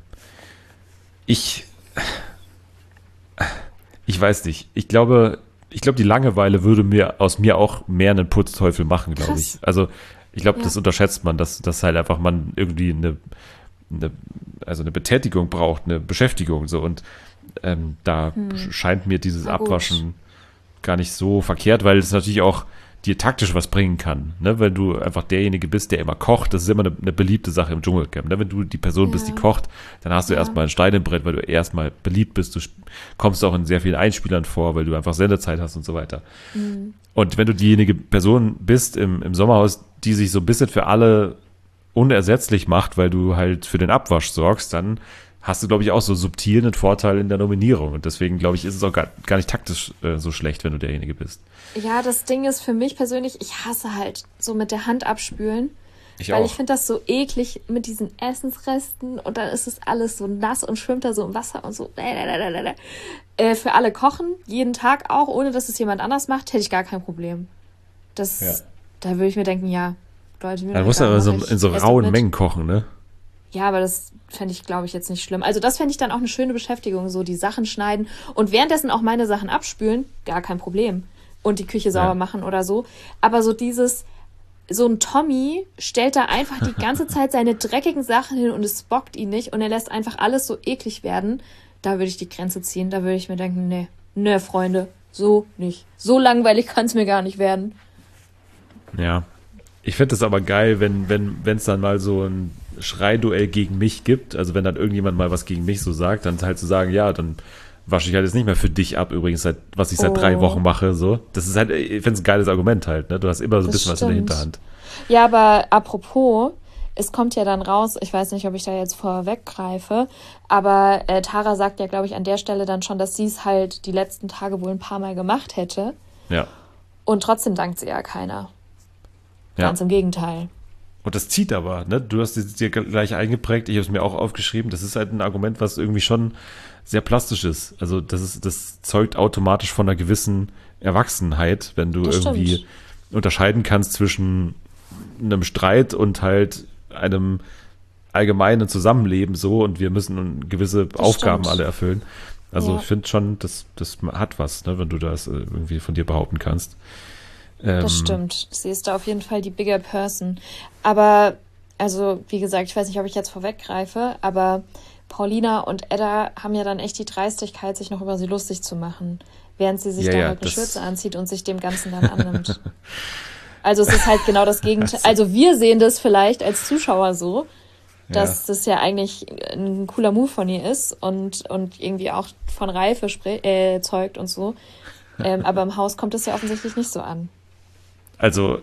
ich, ich weiß nicht. Ich glaube, ich glaube, die Langeweile würde mir aus mir auch mehr einen Putzteufel machen, glaube Krass. ich. Also ich glaube, Ja. das unterschätzt man, dass, dass halt einfach man irgendwie eine, eine, also eine Betätigung braucht, eine Beschäftigung so und ähm, da scheint mir dieses Hm. Na gut. Abwaschen gar nicht so verkehrt, weil es natürlich auch dir taktisch was bringen kann, ne? Weil du einfach derjenige bist, der immer kocht. Das ist immer eine, eine beliebte Sache im Dschungelcamp. Ne? Wenn du die Person bist, die Ja. kocht, dann hast du Ja. erstmal ein Stein im Brett, weil du erstmal beliebt bist. Du sp- kommst auch in sehr vielen Einspielern vor, weil du einfach Sendezeit hast und so weiter. Mhm. Und wenn du diejenige Person bist im, im Sommerhaus, die sich so ein bisschen für alle unersetzlich macht, weil du halt für den Abwasch sorgst, dann hast du, glaube ich, auch so subtil einen Vorteil in der Nominierung. Und deswegen, glaube ich, ist es auch gar, gar nicht taktisch äh, so schlecht, wenn du derjenige bist. Ja, das Ding ist für mich persönlich, ich hasse halt so mit der Hand abspülen. Ich weil auch. ich finde das so eklig mit diesen Essensresten und dann ist es alles so nass und schwimmt da so im Wasser und so. Äh, für alle kochen, jeden Tag auch, ohne dass es jemand anders macht, hätte ich gar kein Problem. Das, Ja. Da würde ich mir denken, ja, Leute, mir Dann doch musst du egal, aber so, mach ich, in so ess doch rauen mit. Mengen kochen, ne? Ja, aber das fände ich, glaube ich, jetzt nicht schlimm. Also das fände ich dann auch eine schöne Beschäftigung, so die Sachen schneiden und währenddessen auch meine Sachen abspülen, gar kein Problem. Und die Küche sauber Ja. machen oder so. Aber so dieses so ein Tommy stellt da einfach die ganze Zeit seine dreckigen Sachen hin und es bockt ihn nicht und er lässt einfach alles so eklig werden. Da würde ich die Grenze ziehen. Da würde ich mir denken, nee, nee, Freunde, so nicht. So langweilig kann es mir gar nicht werden. Ja. Ich finde das aber geil, wenn wenn wenn es dann mal so ein Schreiduell gegen mich gibt, also wenn dann irgendjemand mal was gegen mich so sagt, dann halt zu sagen, ja, dann wasche ich halt jetzt nicht mehr für dich ab, übrigens, seit, was ich seit Oh. drei Wochen mache, so. Das ist halt, ich finde es ein geiles Argument halt, ne? Du hast immer so ein Das bisschen was in der stimmt. Hinterhand. Ja, aber apropos, es kommt ja dann raus, ich weiß nicht, ob ich da jetzt vorweggreife, aber äh, Tara sagt ja, glaube ich, an der Stelle dann schon, dass sie es halt die letzten Tage wohl ein paar Mal gemacht hätte Ja. und trotzdem dankt sie ja keiner. Ja. Ganz im Gegenteil. Und das zieht aber, ne? Du hast es dir gleich eingeprägt, ich habe es mir auch aufgeschrieben. Das ist halt ein Argument, was irgendwie schon sehr plastisch ist. Also das ist, das zeugt automatisch von einer gewissen Erwachsenheit, wenn du Das irgendwie stimmt. unterscheiden kannst zwischen einem Streit und halt einem allgemeinen Zusammenleben so und wir müssen gewisse Aufgaben stimmt. alle erfüllen. Also Ja. ich finde schon, das, das hat was, ne, wenn du das äh, irgendwie von dir behaupten kannst. Ähm, Das stimmt. Sie ist da auf jeden Fall die bigger person. Aber, also, wie gesagt, ich weiß nicht, ob ich jetzt vorweggreife, aber Paulina und Edda haben ja dann echt die Dreistigkeit, sich noch über sie lustig zu machen, während sie sich Ja, da ja, halt eine das- Schürze anzieht und sich dem Ganzen dann annimmt. Also es ist halt genau das Gegenteil. Also wir sehen das vielleicht als Zuschauer so, dass Ja. das ja eigentlich ein cooler Move von ihr ist und, und irgendwie auch von Reife spre- äh, zeugt und so. Ähm, aber im Haus kommt es ja offensichtlich nicht so an. Also,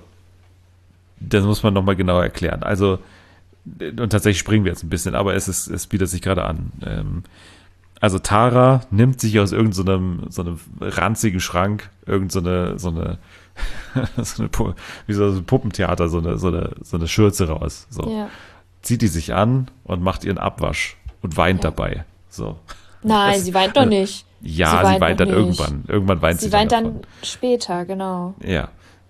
das muss man nochmal genauer erklären. Also, und tatsächlich springen wir jetzt ein bisschen, aber es ist, es bietet sich gerade an. Ähm, also Tara nimmt sich aus irgendeinem so einem ranzigen Schrank irgend so eine, so eine, so eine Pu- wie so ein Puppentheater, so eine, so eine, so eine Schürze raus. So. Ja. Zieht die sich an und macht ihren Abwasch und weint Ja. dabei. So. Nein, Das- sie weint doch nicht. Ja, Sie sie weint weint, noch dann nicht. irgendwann. Irgendwann weint sie, Sie weint davon. dann später, genau. Ja.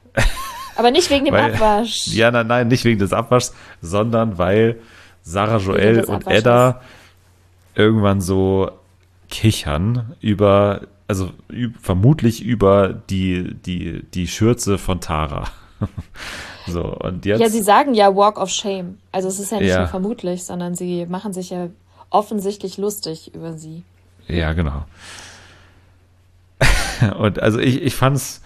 Aber nicht wegen dem Weil- Abwasch. Ja, nein, nein, nicht wegen des Abwaschs, sondern weil Sarah Joel des und Abwasches. Edda irgendwann so kichern über, also üb, vermutlich über die, die, die Schürze von Tara. So, und jetzt. Ja, sie sagen ja Walk of Shame. Also es ist ja nicht Ja. nur vermutlich, sondern sie machen sich ja offensichtlich lustig über sie. Ja, genau. Und also ich, ich fand's,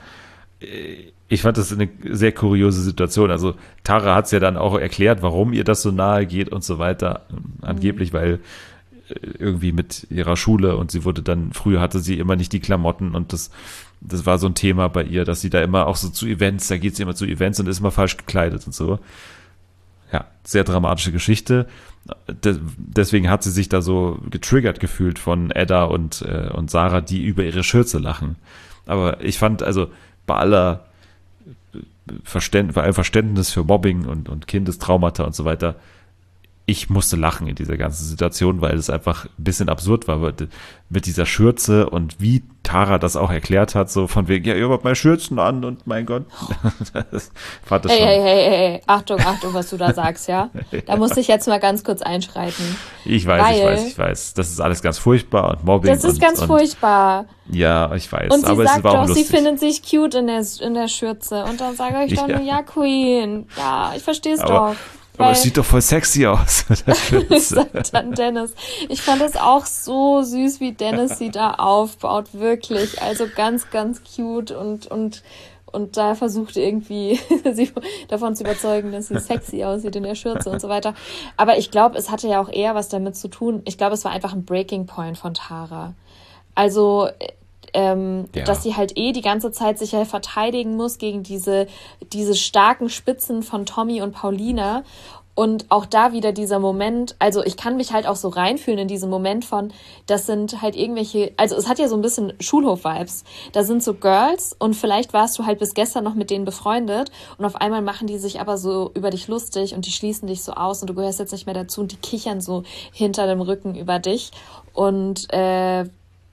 ich fand das eine sehr kuriose Situation. Also Tara hat es ja dann auch erklärt, warum ihr das so nahe geht und so weiter. Angeblich, weil äh, irgendwie mit ihrer Schule und sie wurde dann, früher hatte sie immer nicht die Klamotten und das, das war so ein Thema bei ihr, dass sie da immer auch so zu Events, da geht sie immer zu Events und ist immer falsch gekleidet und so. Ja, sehr dramatische Geschichte. De- deswegen hat sie sich da so getriggert gefühlt von Edda und, äh, und Sarah, die über ihre Schürze lachen. Aber ich fand, also bei aller Verständ, bei allem Verständnis für Mobbing und, und Kindestraumata und so weiter, ich musste lachen in dieser ganzen Situation, weil es einfach ein bisschen absurd war mit dieser Schürze und wie Tara das auch erklärt hat, so von wegen, ja, ihr habt meine Schürzen an und mein Gott. Das fand das Hey, schon. hey, hey, hey, hey, Achtung, Achtung, was du da sagst, ja? Da muss ich jetzt mal ganz kurz einschreiten. Ich weiß, ich Weil- weiß, ich weiß. Das ist alles ganz furchtbar und Mobbing. Das ist und, ganz und, furchtbar. Ja, ich weiß. Und sie aber es sagt war auch doch, sie lustig. findet sich cute in der, in der Schürze. Und dann sage ich doch Ja. nur, ja, Queen. Ja, ich verstehe es Aber- doch. Aber Weil- es sieht doch voll sexy aus. mit der Schürze. sagt dann Dennis. Ich fand es auch so süß, wie Dennis sie da aufbaut, wirklich. Also ganz, ganz cute und, und, und da versucht irgendwie sie davon zu überzeugen, dass sie sexy aussieht in der Schürze und so weiter. Aber ich glaube, es hatte ja auch eher was damit zu tun. Ich glaube, es war einfach ein Breaking Point von Tara. Also, ähm, Ja. dass sie halt eh die ganze Zeit sich ja verteidigen muss gegen diese, diese starken Spitzen von Tommy und Paulina. Und auch da wieder dieser Moment, also ich kann mich halt auch so reinfühlen in diesem Moment von, das sind halt irgendwelche, also es hat ja so ein bisschen Schulhof-Vibes. Da sind so Girls und vielleicht warst du halt bis gestern noch mit denen befreundet und auf einmal machen die sich aber so über dich lustig und die schließen dich so aus und du gehörst jetzt nicht mehr dazu und die kichern so hinter dem Rücken über dich. Und äh,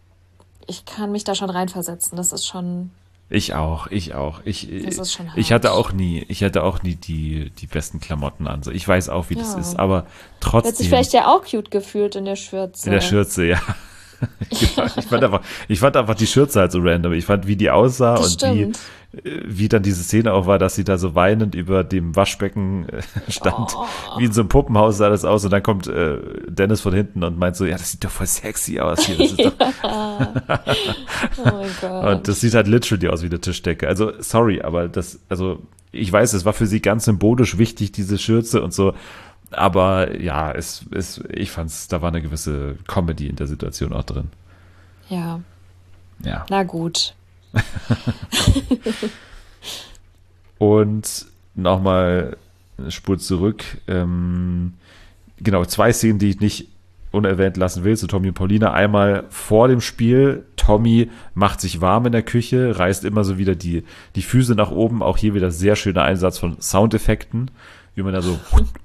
ich kann mich da schon reinversetzen. Das ist schon, Ich auch, ich auch. Ich, Das ist schon ich hart. hatte auch nie, ich hatte auch nie die, die besten Klamotten an. So, ich weiß auch, wie das Ja. ist, aber du hast dich trotzdem vielleicht ja auch cute gefühlt in der Schürze. in der Schürze, ja. ich, fand einfach, ich fand einfach die Schürze halt so random. Ich fand, wie die aussah Das und wie, stimmt. wie dann diese Szene auch war, dass sie da so weinend über dem Waschbecken äh, stand. Wie in so einem Puppenhaus sah das aus. Und dann kommt äh, Dennis von hinten und meint so, ja, das sieht doch voll sexy aus hier. Das ist doch Oh mein Gott. und das sieht halt literally aus wie eine Tischdecke. Also, sorry, aber das, also, ich weiß, es war für sie ganz symbolisch wichtig, diese Schürze und so. Aber ja, es, es, ich fand's, da war eine gewisse Comedy in der Situation auch drin. Ja, Ja. na gut. Und nochmal eine Spur zurück. Ähm, genau, zwei Szenen, die ich nicht unerwähnt lassen will, zu Tommy und Paulina. Einmal vor dem Spiel, Tommy macht sich warm in der Küche, reißt immer so wieder die, die Füße nach oben. Auch hier wieder sehr schöner Einsatz von Soundeffekten, wie man da so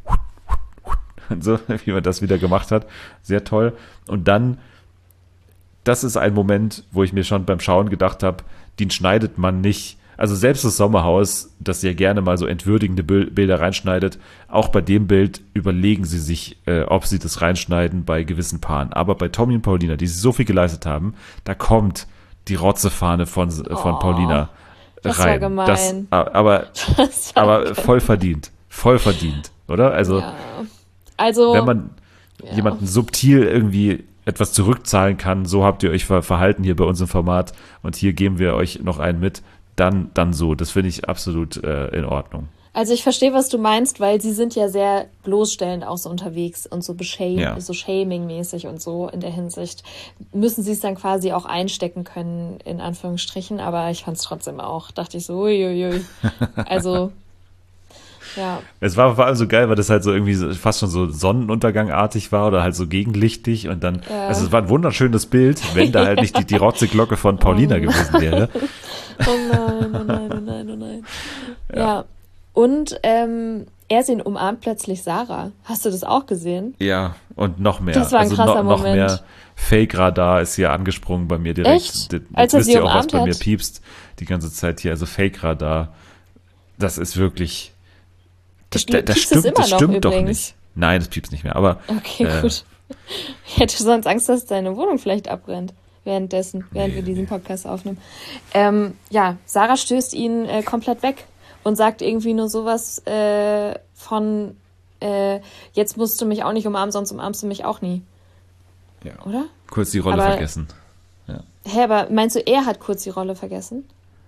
und so, wie man das wieder gemacht hat. Sehr toll. Und dann, das ist ein Moment, wo ich mir schon beim Schauen gedacht habe, den schneidet man nicht. Also selbst das Sommerhaus, das ja gerne mal so entwürdigende Bil- Bilder reinschneidet, auch bei dem Bild überlegen sie sich, äh, ob sie das reinschneiden bei gewissen Paaren. Aber bei Tommy und Paulina, die sie so viel geleistet haben, da kommt die Rotzefahne von, von Oh, Paulina das war rein. gemein. Das, aber Das war aber geil. voll verdient. Voll verdient, oder? Also Ja. Also, wenn man ja. jemanden subtil irgendwie etwas zurückzahlen kann, so habt ihr euch ver- verhalten hier bei uns im Format und hier geben wir euch noch einen mit, dann, dann so. Das finde ich absolut äh, in Ordnung. Also ich verstehe, was du meinst, weil sie sind ja sehr bloßstellend auch so unterwegs und so beschäm Ja. so shaming-mäßig und so in der Hinsicht. Müssen sie es dann quasi auch einstecken können, in Anführungsstrichen, aber ich fand es trotzdem auch. Dachte ich so, uiuiui. Also, ja. Es war vor allem so geil, weil das halt so irgendwie so, fast schon so Sonnenuntergangartig war oder halt so gegenlichtig und dann, Ja. also es war ein wunderschönes Bild, wenn da halt nicht die, die Rotzeglocke von Paulina gewesen wäre. Oh nein, oh nein, oh nein, oh nein. Ja. ja. Und ähm, er sie umarmt plötzlich Sarah. Hast du das auch gesehen? Ja, und noch mehr. Das war ein also krasser noch, noch Moment. mehr Fake-Radar ist hier angesprungen bei mir direkt. Echt? Jetzt Als er wisst sie ihr auch, was umarmt bei mir hat? piepst die ganze Zeit hier. Also Fake-Radar, das ist wirklich, das, Piepst das es stimmt, immer das noch stimmt doch übrigens? nicht. Nein, das piepst nicht mehr, aber Okay, Äh. gut. Ich hätte sonst Angst, dass deine Wohnung vielleicht abbrennt. Währenddessen, während Nee, wir diesen Podcast aufnehmen. Ähm, ja, Sarah stößt ihn äh, komplett weg und sagt irgendwie nur sowas äh, von äh, jetzt musst du mich auch nicht umarmen, sonst umarmst du mich auch nie. ja. Oder? kurz die Rolle Aber- vergessen. Hä, aber meinst du, er hat kurz die Rolle vergessen?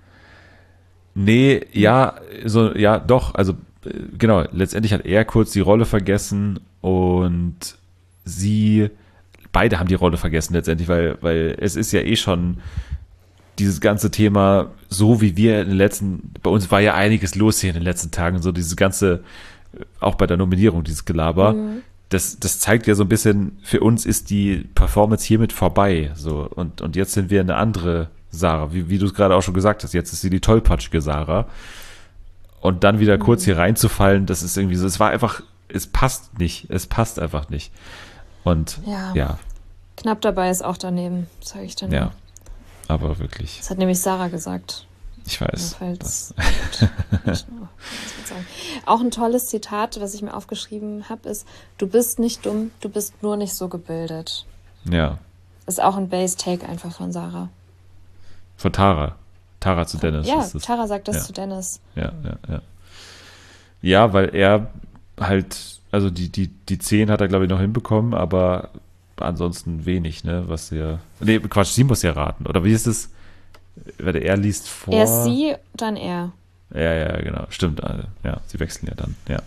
Nee, ja, so, ja, doch, also äh, genau, letztendlich hat er kurz die Rolle vergessen und sie, beide haben die Rolle vergessen letztendlich, weil, weil es ist ja eh schon dieses ganze Thema, so wie wir in den letzten, bei uns war ja einiges los hier in den letzten Tagen, so dieses ganze, äh, auch bei der Nominierung, dieses Gelaber, das, das zeigt ja so ein bisschen, für uns ist die Performance hiermit vorbei, so, und, und jetzt sind wir eine andere Sarah, wie, wie du es gerade auch schon gesagt hast, jetzt ist sie die tollpatschige Sarah. Und dann wieder kurz hier reinzufallen, das ist irgendwie so, es war einfach, es passt nicht, es passt einfach nicht. Und Ja. ja, Knapp dabei ist auch daneben, sage ich dann. ja, aber wirklich, Das hat nämlich Sarah gesagt. ich weiß. Jedenfalls. Das, auch ein tolles Zitat, was ich mir aufgeschrieben habe, ist: Du bist nicht dumm, du bist nur nicht so gebildet. Ja, Ist auch ein Base-Take einfach von Sarah. von Tara. Tara zu Dennis. Ja, ist das. Tara sagt das ja. zu Dennis. Ja, ja, ja. Ja, weil er halt, also die, die, die zehn hat er, glaube ich, noch hinbekommen, aber ansonsten wenig, ne, was er, nee, Quatsch, sie muss ja raten, oder wie ist es? Warte, er liest vor. Erst sie, dann er. Ja, ja, genau, stimmt, also, ja, sie wechseln ja dann, ja.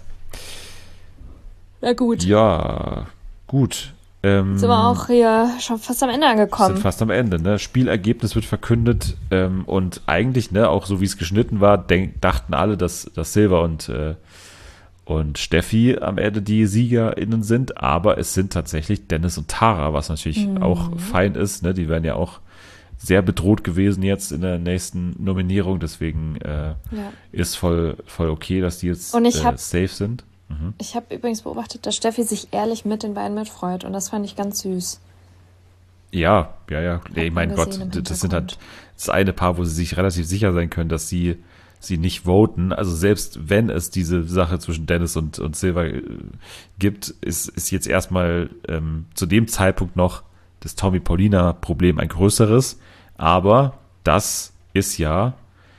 Na gut. Ja, gut. Ähm, Sind wir auch hier schon fast am Ende angekommen. sind fast am Ende, ne? Spielergebnis wird verkündet ähm, und eigentlich, ne, auch so wie es geschnitten war, denk, dachten alle, dass, dass Silva und, äh, und Steffi am Ende die SiegerInnen sind, aber es sind tatsächlich Dennis und Tara, was natürlich Mhm. auch fein ist, ne? Die wären ja auch sehr bedroht gewesen jetzt in der nächsten Nominierung, deswegen äh, Ja. ist voll, voll okay, dass die jetzt Und ich äh, hab- safe sind. Ich habe übrigens beobachtet, dass Steffi sich ehrlich mit den beiden mitfreut und das fand ich ganz süß. Ja, ja, ja. Nee, man mein Gott, gesehen im das sind halt Hintergrund. das eine Paar, wo sie sich relativ sicher sein können, dass sie sie nicht voten. Also selbst wenn es diese Sache zwischen Dennis und, und Silva äh, gibt, ist, ist jetzt erstmal ähm, zu dem Zeitpunkt noch das Tommy-Paulina-Problem ein größeres. Aber das ist ja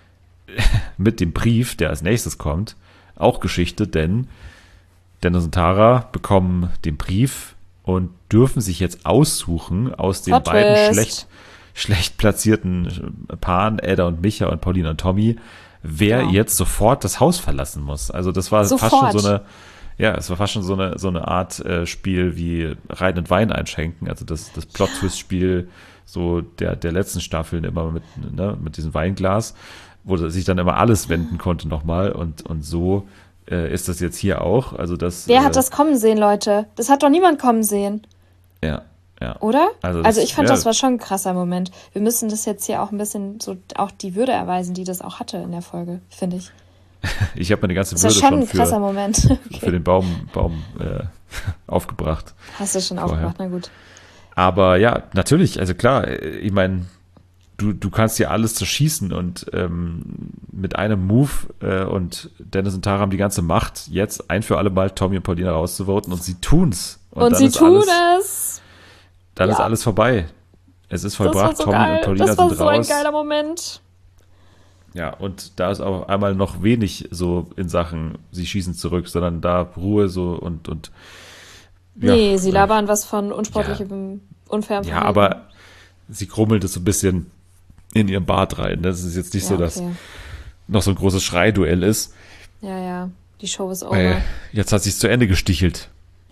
mit dem Brief, der als nächstes kommt, auch Geschichte, denn Dennis und Tara bekommen den Brief und dürfen sich jetzt aussuchen aus den Plot beiden Twist. schlecht, schlecht platzierten Paaren, Edda und Micha und Paulina und Tommy, wer Ja. jetzt sofort das Haus verlassen muss. Also das war Sofort. fast schon so eine, ja, es war fast schon so eine, so eine Art äh, Spiel wie Rein und Wein einschenken, also das, das Plot-Twist-Spiel so der, der letzten Staffeln immer mit, ne, mit diesem Weinglas, wo sich dann immer alles wenden konnte nochmal und, und so äh, ist das jetzt hier auch. Also das, Wer äh, hat das kommen sehen, Leute? Das hat doch niemand kommen sehen, Ja, ja. oder? Also Also, das- ich fand, ja. das war schon ein krasser Moment. Wir müssen das jetzt hier auch ein bisschen so auch die Würde erweisen, die das auch hatte in der Folge, finde ich. Ich habe meine ganze Das war Würde schon schon ein krasser für, Moment. für Okay. den Baum, Baum äh, aufgebracht. Hast du schon vorher. aufgemacht, na gut. Aber ja, natürlich, also klar, äh, ich meine, du, du kannst hier alles zerschießen und ähm, mit einem Move äh, und Dennis und Tara haben die ganze Macht, jetzt ein für alle Mal Tommy und Paulina rauszuvoten und sie tun's. Und, dann sie ist tun alles, es. Dann ist Ja. alles vorbei. Es ist Das war vollbracht, so Tommy geil. und Paulina Das war sind so raus. ein geiler Moment. Ja, und da ist auch einmal noch wenig so in Sachen, sie schießen zurück, sondern da Ruhe so und, und ja, Nee, sie äh, labern was von unsportlichem, unfairem Ja, Verhalten. aber sie krummelt es so ein bisschen in ihren Bart rein. Das ist jetzt nicht so, Ja, dass okay. noch so ein großes Schreiduell ist. Ja, ja, die Show ist over. Weil jetzt hat sie es zu Ende gestichelt.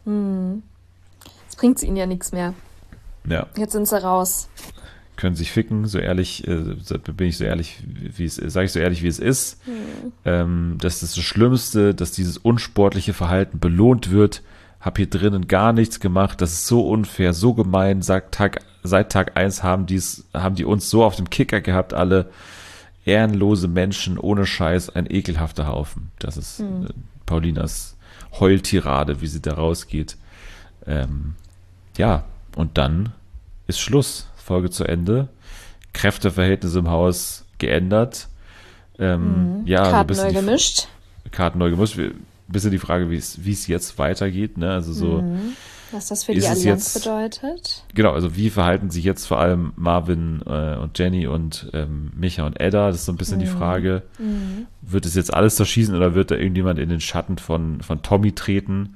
Jetzt bringt ihnen ja nichts mehr. Ja, Jetzt sind sie raus. können sich ficken, so ehrlich, äh, so- bin ich so ehrlich, wie es ist, sage ich so ehrlich, wie es ist. Ähm, das ist das Schlimmste, dass dieses unsportliche Verhalten belohnt wird. Hab hier drinnen gar nichts gemacht. Das ist so unfair, so gemein. Seit Tag, seit Tag eins haben die's, haben die uns so auf dem Kicker gehabt, alle ehrenlose Menschen ohne Scheiß, ein ekelhafter Haufen. Das ist äh, Paulinas Heultirade, wie sie da rausgeht. Ähm, ja, und dann ist Schluss. Folge zu Ende. Kräfteverhältnisse im Haus geändert. Ähm, ja, so ein Karten bisschen neu die- gemischt. Karten neu gemischt. Ein bisschen die Frage, wie es wie es jetzt weitergeht. Ne? Also so, Was das für Ist die es Allianz jetzt- bedeutet. genau, also wie verhalten sich jetzt vor allem Marvin äh, und Jenny und ähm, Micha und Edda? Das ist so ein bisschen die Frage. Wird es jetzt alles zerschießen oder wird da irgendjemand in den Schatten von, von Tommy treten?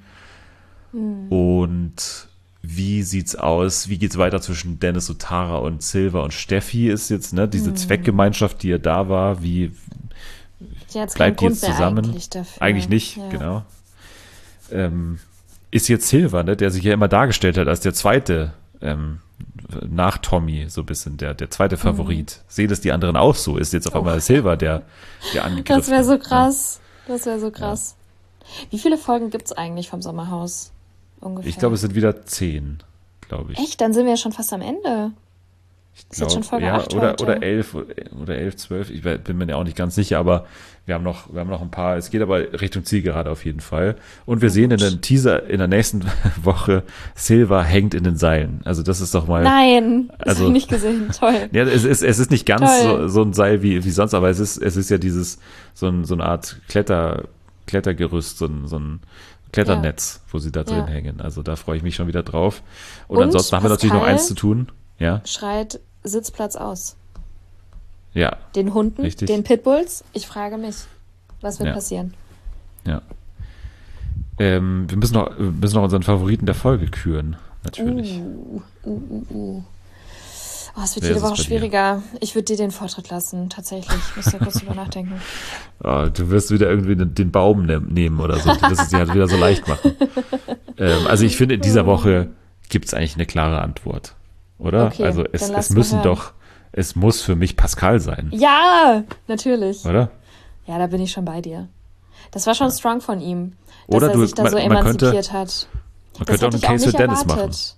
Und wie sieht's aus? Wie geht's weiter zwischen Dennis und Tara und Silva und Steffi? Ist jetzt, ne, diese Zweckgemeinschaft, die ja da war, wie Sie hat bleibt die keinen jetzt Grund mehr zusammen? Eigentlich, dafür. Eigentlich nicht, Ja. genau. Ähm, ist jetzt Silva, ne, der sich ja immer dargestellt hat als der zweite, ähm, nach Tommy, so ein bisschen der, der zweite Favorit. Sehen das die anderen auch so? Ist jetzt auf einmal Silva der, der angegriffen. Das wäre so ne? krass. Das wäre so krass. Wie viele Folgen gibt's eigentlich vom Sommerhaus? Ungefähr. Ich glaube, es sind wieder zehn, glaube ich. Echt? Dann sind wir ja schon fast am Ende. Ich Ist jetzt schon Folge ja, acht oder, heute. oder elf oder elf, zwölf, ich bin mir ja auch nicht ganz sicher, aber wir haben noch, wir haben noch ein paar, es geht aber Richtung Zielgerade auf jeden Fall. Und wir sehen in dem Teaser in der nächsten Woche, Silva hängt in den Seilen. Also das ist doch mal. Nein, das Also- habe ich nicht gesehen. Toll. Ja, es ist, es ist nicht ganz Toll. so, so ein Seil wie, wie sonst, aber es ist, es ist ja dieses, so, ein, so eine Art Kletter, Klettergerüst, so ein, so ein Kletternetz, wo sie da drin Ja. hängen. Also da freue ich mich schon wieder drauf. Und, Und ansonsten haben wir natürlich noch Pascal? eins zu tun. Ja, Schreit Sitzplatz aus. ja, Den Hunden, Richtig. den Pitbulls. Ich frage mich, was wird Ja. passieren? ja. Ähm, wir müssen noch, wir müssen noch unseren Favoriten der Folge küren, natürlich. Uh, uh, uh, uh. Oh, es wird Wer jede ist es Woche bei dir? schwieriger. Ich würde dir den Vortritt lassen, tatsächlich. Ich muss da kurz drüber nachdenken. Oh, du wirst wieder irgendwie den, den Baum ne nehmen oder so. Du wirst es dir halt wieder so leicht machen. Ähm, also ich finde, in dieser Woche gibt es eigentlich eine klare Antwort, oder? Okay, also es, dann lass es mal müssen hören. doch, es muss für mich Pascal sein, Ja, natürlich. oder? Ja, da bin ich schon bei dir. Das war schon strong von ihm, dass Oder er du- sich da man- so man könnte- emanzipiert hat. Man Das könnte auch hätte einen ich auch Case für nicht Dennis machen. erwartet.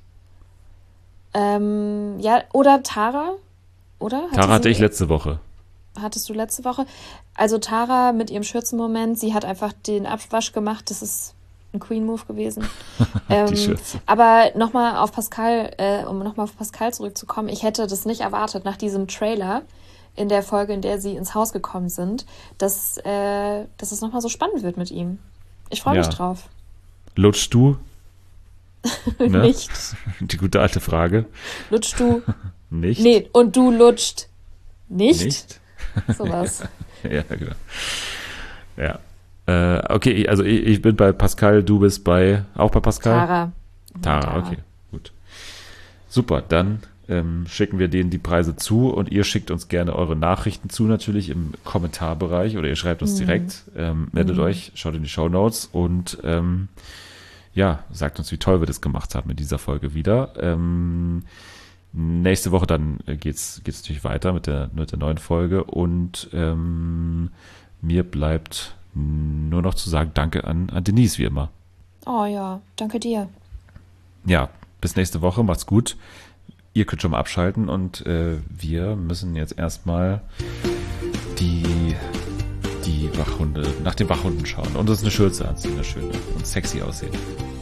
Ähm, ja, oder Tara, oder? Hatte Tara hatte sie- ich letzte Woche. Hattest du letzte Woche? Also Tara mit ihrem Schürzenmoment, sie hat einfach den Abwasch gemacht, das ist ein Queen-Move gewesen. ähm, Schürze. aber nochmal auf Pascal, äh, um nochmal auf Pascal zurückzukommen, ich hätte das nicht erwartet nach diesem Trailer in der Folge, in der sie ins Haus gekommen sind, dass, äh, dass es nochmal so spannend wird mit ihm. Ich freue Ja. mich drauf. Lutschst du? Ne? Nicht. Die gute alte Frage. Lutschst du? Nicht? Nee, und du lutscht nicht? Nicht? Sowas. Ja, genau. Ja. Äh, okay, also ich, ich bin bei Pascal, du bist bei, auch bei Pascal? Tara. Tara, okay, gut. Super, dann ähm, schicken wir denen die Preise zu und ihr schickt uns gerne eure Nachrichten zu, natürlich im Kommentarbereich oder ihr schreibt uns Mhm. direkt, ähm, meldet Mhm. euch, schaut in die Shownotes und ähm, ja, sagt uns, wie toll wir das gemacht haben in dieser Folge wieder. Ähm, nächste Woche dann äh, geht's geht's natürlich weiter mit der, mit der neuen Folge und ähm, mir bleibt nur noch zu sagen, danke an, an Denise, wie immer. Oh ja, danke dir. Ja, bis nächste Woche, macht's gut. Ihr könnt schon mal abschalten und äh, wir müssen jetzt erstmal die, die Wachhunde, nach den Wachhunden schauen und uns eine Schürze anziehen, eine schöne und sexy aussehen.